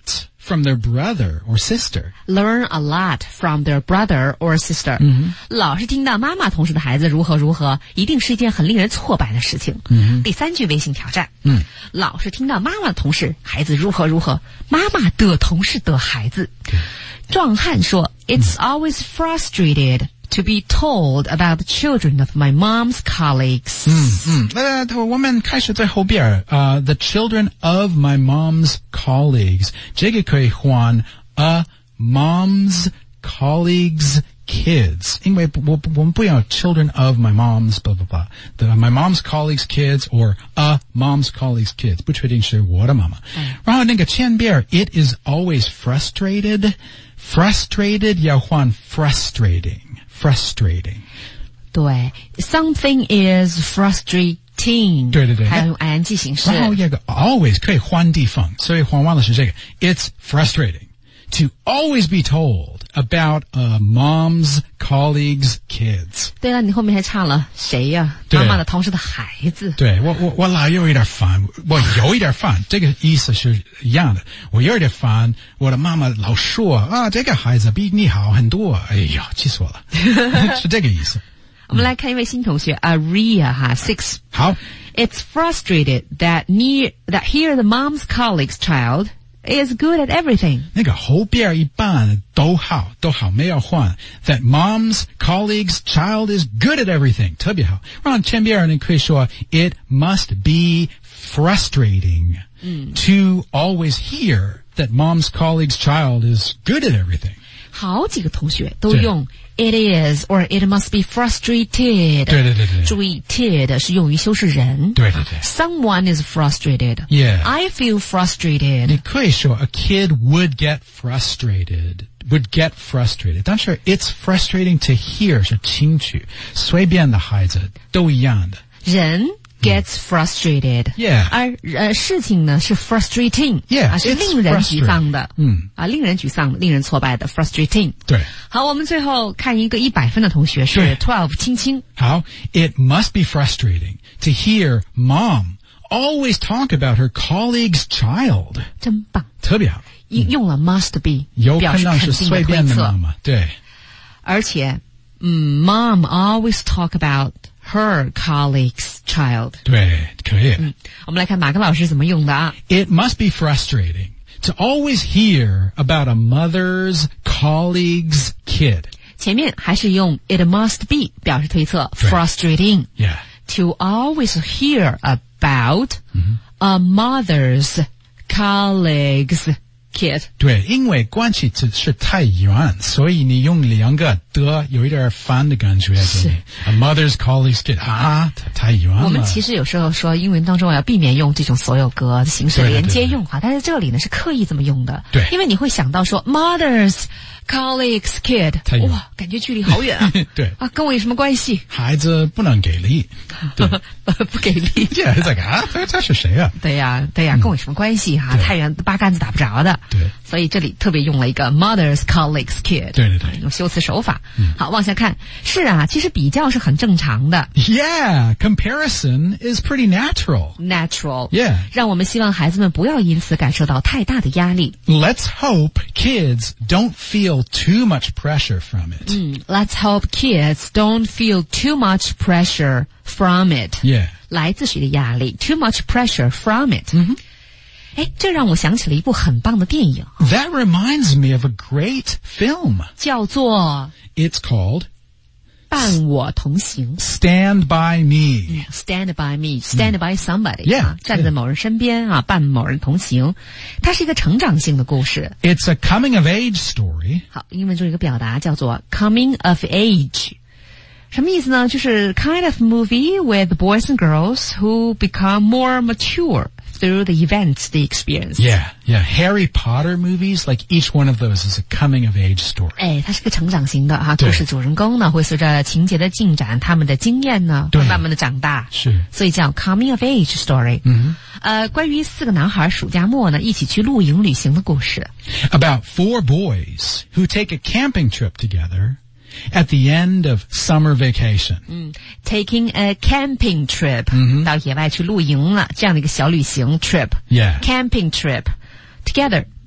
from their brother or sister. Learn a lot from their brother or sister. 嗯、 老是听到妈妈同事的孩子如何如何，一定是一件很令人挫败的事情。 嗯、 第三句微信挑战。 嗯， 老是听到妈妈的同事孩子如何如何，妈妈的同事的孩子。壮汉说 It's always frustrated to be told about the children of my mom's colleagues. 嗯嗯，呃，我们开始在后边，呃、uh, ，the children of my mom's colleagues， 这个可以换 a mom's colleagues kids， 因为我我们不要 children of my mom's blah blah blah， the my mom's colleagues kids or a mom's colleagues kids， 不确定是我的妈妈。嗯、然后那个前边 it is always frustrated， frustrated 要换 frustrating。Frustrating， 对 ，something is frustrating， 对对对， 还有 ing 形式。 然后这个 always 可以换地方，所以换完了是这个 ，it's frustrating to always be told about a mom's colleagues' kids。 对了，你后面还唱了谁呀？妈妈的同事的孩子。 对我我我老有一点烦，我有一点烦，这个意思是一样的。我有一点烦，我的妈妈老说啊，这个孩子比你好很多，哎呀，气死我了，是这个意思。 我们来看一位新同学 Aria 哈 six。 好 ，It's frustrated that near that here the mom's colleague's child is good at everything. 那个后边一半都好，都好，没有换。That mom's colleague's child is good at everything， 特别好。然后前边你可以说 It must be frustrating、嗯、to always hear that mom's colleague's child is good at everything。 好几个同学都用 it is or it must be frustrated。 对对对对， 注意 ted 是用于修饰人。 对对对 ，Someone is frustrated. Yeah. I feel frustrated. 你可以说 a kid would get frustrated, would get frustrated. 但是 it's frustrating to hear 是清楚，随便的孩子都一样的。 人 gets frustrated. Yeah. 而呃事情呢是 frustrating. Yeah. 啊，是令人沮丧的。 嗯。 啊，令人沮丧的，令人挫败的 frustrating. 对。 好，我们最后看一个一百分的同学是 twelve 青青。 好 ，It must be frustrating to hear mom always talk about her colleague's child. 真棒。 特别好。 用用了 must be， 有可能是随便的妈妈。对。 而且，嗯 ，mom always talk about her colleague's child. 对，可以。 嗯，我们来看马根老师怎么用的啊。 It must be frustrating to always hear about a mother's colleague's kid. 前面还是用 it must be 表示推测 frustrating. Yeah. To always hear about、嗯、a mother's colleague's kid. 对，因为关系是太远，所以你用两个的有一点烦的感觉。 是 A mother's colleague's kid 啊，太远了。 我们其实有时候说英文当中要避免用这种所有格的形式连接用法，但是这里呢是刻意这么用的。 对， 因为你会想到说 mother's colleague's kid， 哇，感觉距离好远啊。 对啊，跟我有什么关系？ 孩子不能给力，对， 不给力。 Yeah, it's like 啊，这是谁啊？ 对呀，对呀，跟我有什么关系哈？太远，八竿子打不着的。 对， 所以这里特别用了一个 mother's colleague's kid。 对对对， 用修辞手法。嗯、好，往下看，是啊，其实比较是很正常的。 Yeah, comparison is pretty natural. Natural. Yeah. 让我们希望孩子们不要因此感受到太大的压力。 Let's hope kids don't feel too much pressure from it. 嗯 ，Let's hope kids don't feel too much pressure from it. Yeah. 来自谁的压力 ？Too much pressure from it. 嗯哼。 哎，这让我想起了一部很棒的电影。 That reminds me of a great film. 叫做 It's called 伴我同行 Stand by Me. Stand by me, stand by somebody. Yeah, 啊，站在某人身边啊，伴某人同行。它是一个成长性的故事。 It's a coming of age story. 好，英文中有一个表达叫做 coming of age。什么意思呢？就是 kind of movie with boys and girls who become more mature through the events they experience. Yeah, yeah. Harry Potter movies, like each one of those is a coming of age story. 哎，它是个成长型的哈，故事主人公呢会随着情节的进展，他们的经验呢会慢慢的长大， 是， 所以叫 coming of age story。 嗯， 呃，关于四个男孩暑假末呢一起去露营旅行的故事。 About four boys who take a camping trip together at the end of summer vacation. 嗯 ，taking a camping trip，、 嗯、 到野外去露营了，这样的一个小旅行 trip。 Yeah. Camping trip together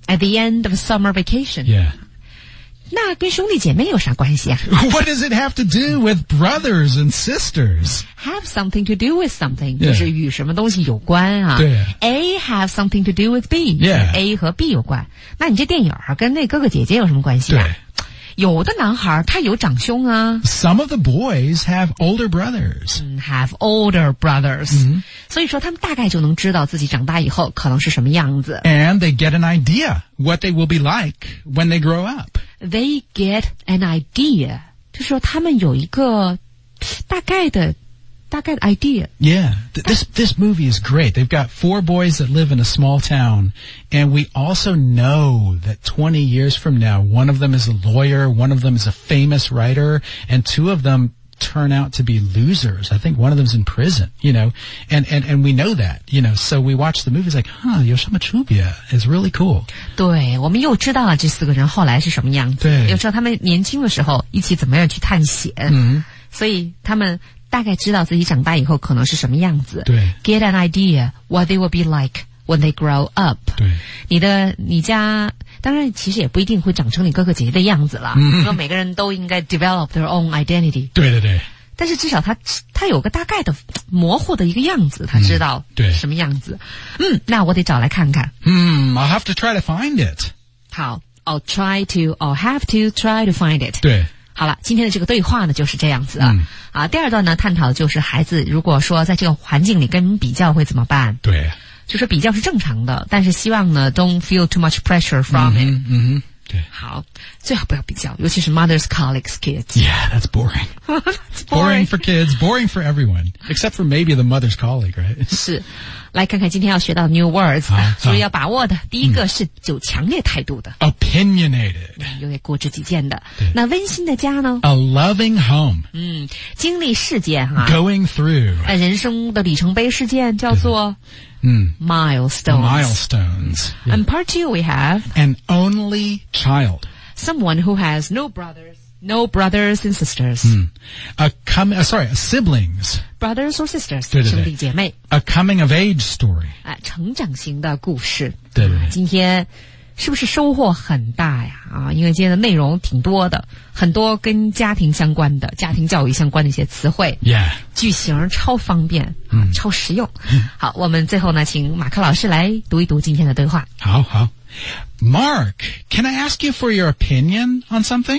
At the end of summer vacation. Yeah. 那跟兄弟姐妹有啥关系啊？ What does it have to do with brothers and sisters? Have something to do with something. Yeah. 就是与什么东西有关啊。 对。 A have something to do with B. Yeah. A 和 B 有关。那你这电影跟那哥哥姐姐有什么关系啊？ 对。 有的男孩他有长兄啊。 Some of the boys have older brothers. Have older brothers. Mm-hmm. 所以说他们大概就能知道自己长大以后可能是什么样子。 And they get an idea what they will be like when they grow up. They get an idea. 就是说他们有一个大概的大概的 idea. Yeah. This, this movie is great. They've got four boys that live in a small town. And we also know that twenty years from now, one of them is a lawyer, one of them is a famous writer, and two of them turn out to be losers. I think one of them's in prison, you know, and, and, and we know that, you know, so we watch the movies like, huh, 有什么区别? It's really cool. 对，我们又知道了这四个人后来是什么样子， 对， 又知道他们年轻的时候一起怎么样去探险， 嗯， 所以他们大概知道自己长大以后可能是什么样子。 对 ，Get an idea what they will be like when they grow up。 对， 你的你家当然其实也不一定会长成你哥哥姐姐的样子啦， 嗯， 说每个人都应该 develop their own identity。 对对对。 但是至少他他有个大概的模糊的一个样子，他知道对什么样子。嗯，那我得找来看看。 嗯 I'll have to try to find it. 好 ，I'll try to, I'll have to try to find it. 对。 好了，今天的这个对话呢就是这样子啊。 嗯、 啊，第二段呢探讨就是孩子如果说在这个环境里跟人比较会怎么办？ 对， 就是比较是正常的，但是希望呢 don't feel too much pressure from it。 嗯哼，对。 好，最好不要比较，尤其是 mothers, colleagues, kids. Yeah, that's boring. That's boring boring for kids, boring for everyone, except for maybe the mother's colleague, right? 是，来看看今天要学到 new words，所以要把握的第一个是有强烈态度的 ，opinionated， 有点固执己见的。那温馨的家呢 ？A loving home， 嗯，经历事件哈 ，going through， 呃，人生的里程碑事件叫做嗯 milestones。 milestones。 And part two we have an only child, someone who has no brothers, no brothers and sisters. 嗯 a come, uh, sorry, siblings, brothers or sisters， 对对对兄弟姐妹。 a coming of age story， 啊，成长型的故事。 对对对。 今天是不是收获很大呀？啊，因为今天的内容挺多的，很多跟家庭相关的、家庭教育相关的一些词汇。 Yeah， 句型超方便， 嗯， 超实用。好，我们最后呢，请马克老师来读一读今天的对话。 好好。Mark, can I ask you for your opinion on something?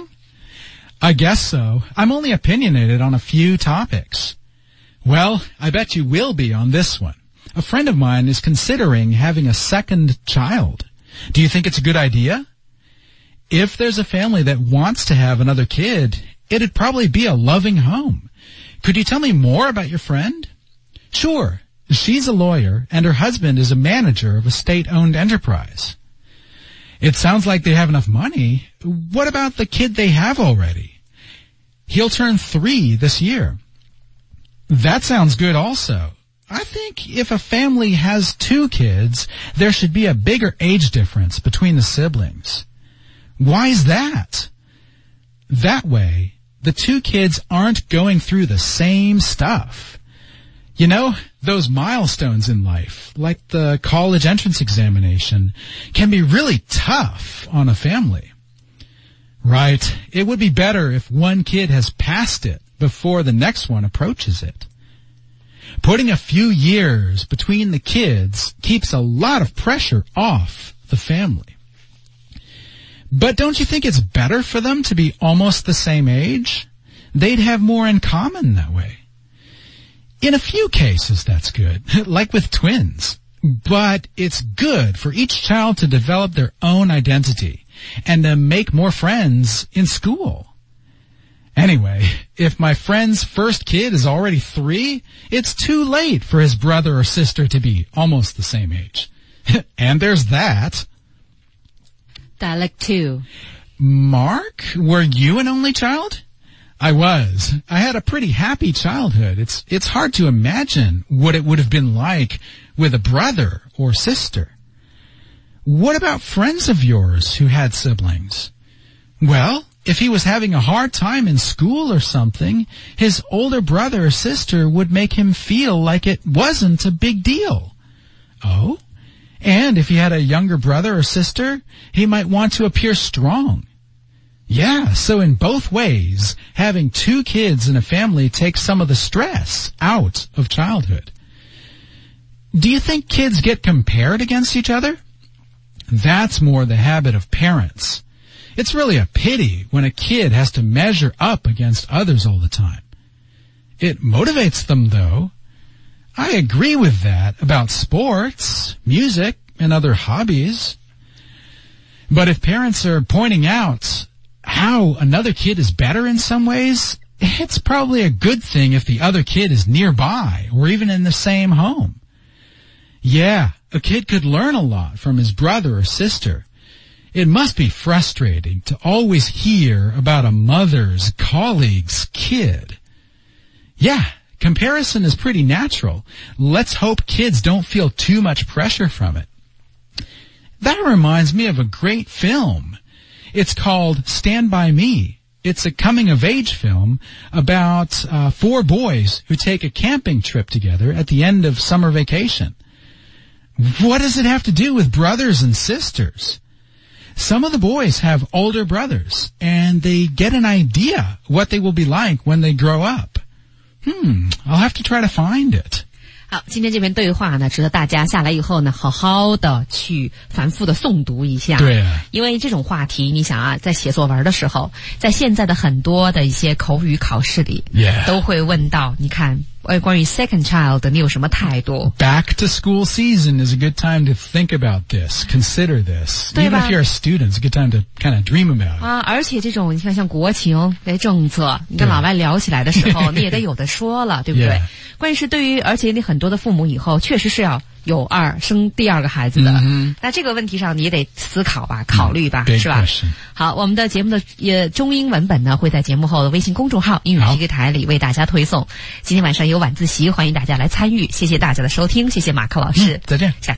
I guess so. I'm only opinionated on a few topics. Well, I bet you will be on this one. A friend of mine is considering having a second child. Do you think it's a good idea? If there's a family that wants to have another kid, it'd probably be a loving home. Could you tell me more about your friend? Sure. She's a lawyer, and her husband is a manager of a state-owned enterprise. It sounds like they have enough money. What about the kid they have already? He'll turn three this year. That sounds good also. I think if a family has two kids, there should be a bigger age difference between the siblings. Why is that? That way, the two kids aren't going through the same stuff. You know, those milestones in life, like the college entrance examination, can be really tough on a family. Right. It would be better if one kid has passed it before the next one approaches it. Putting a few years between the kids keeps a lot of pressure off the family. But don't you think it's better for them to be almost the same age? They'd have more in common that way. In a few cases, that's good, like with twins. But it's good for each child to develop their own identity and to make more friends in school. Anyway, if my friend's first kid is already three, it's too late for his brother or sister to be almost the same age. And there's that. Dialect two. Mark, were you an only child? I was. I had a pretty happy childhood. It's, it's hard to imagine what it would have been like with a brother or sister. What about friends of yours who had siblings? Well, if he was having a hard time in school or something, his older brother or sister would make him feel like it wasn't a big deal. Oh? And And if he had a younger brother or sister, he might want to appear strong. Yeah, so in both ways, having two kids in a family takes some of the stress out of childhood. Do you think kids get compared against each other? That's more the habit of parents. It's really a pity when a kid has to measure up against others all the time. It motivates them, though. I agree with that about sports, music, and other hobbies. But if parents are pointing out how another kid is better in some ways, it's probably a good thing if the other kid is nearby or even in the same home. Yeah, a kid could learn a lot from his brother or sister. It must be frustrating to always hear about a mother's colleague's kid. Yeah, comparison is pretty natural. Let's hope kids don't feel too much pressure from it. That reminds me of a great film. It's called Stand By Me. It's a coming-of-age film about uh, four boys who take a camping trip together at the end of summer vacation. What does it have to do with brothers and sisters? Some of the boys have older brothers, and they get an idea what they will be like when they grow up. Hmm, I'll have to try to find it. 好，今天这篇对话呢，值得大家下来以后呢，好好的去反复的诵读一下。 对啊， 因为这种话题，你想啊，在写作文的时候，在现在的很多的一些口语考试里， yeah. 都会问到，你看，呃，关于 second child 你有什么态度 ？Back to school season is a good time to think about this, consider this. 对吧？ Even if you're a student, it's a good time to kind of dream about it. 啊，而且这种你看像国情、政策，你跟老外聊起来的时候，你也得有的说了，对不对？ Yeah. 关键是对于，而且你很多的父母以后确实是要有二生第二个孩子的， mm-hmm. 那这个问题上你也得思考吧，考虑吧， Big 是吧？ question. 好，我们的节目的也中英文本呢会在节目后的微信公众号英语 P K 台里为大家推送。今天晚上有晚自习，欢迎大家来参与。谢谢大家的收听，谢谢马克老师， 嗯、再见。 下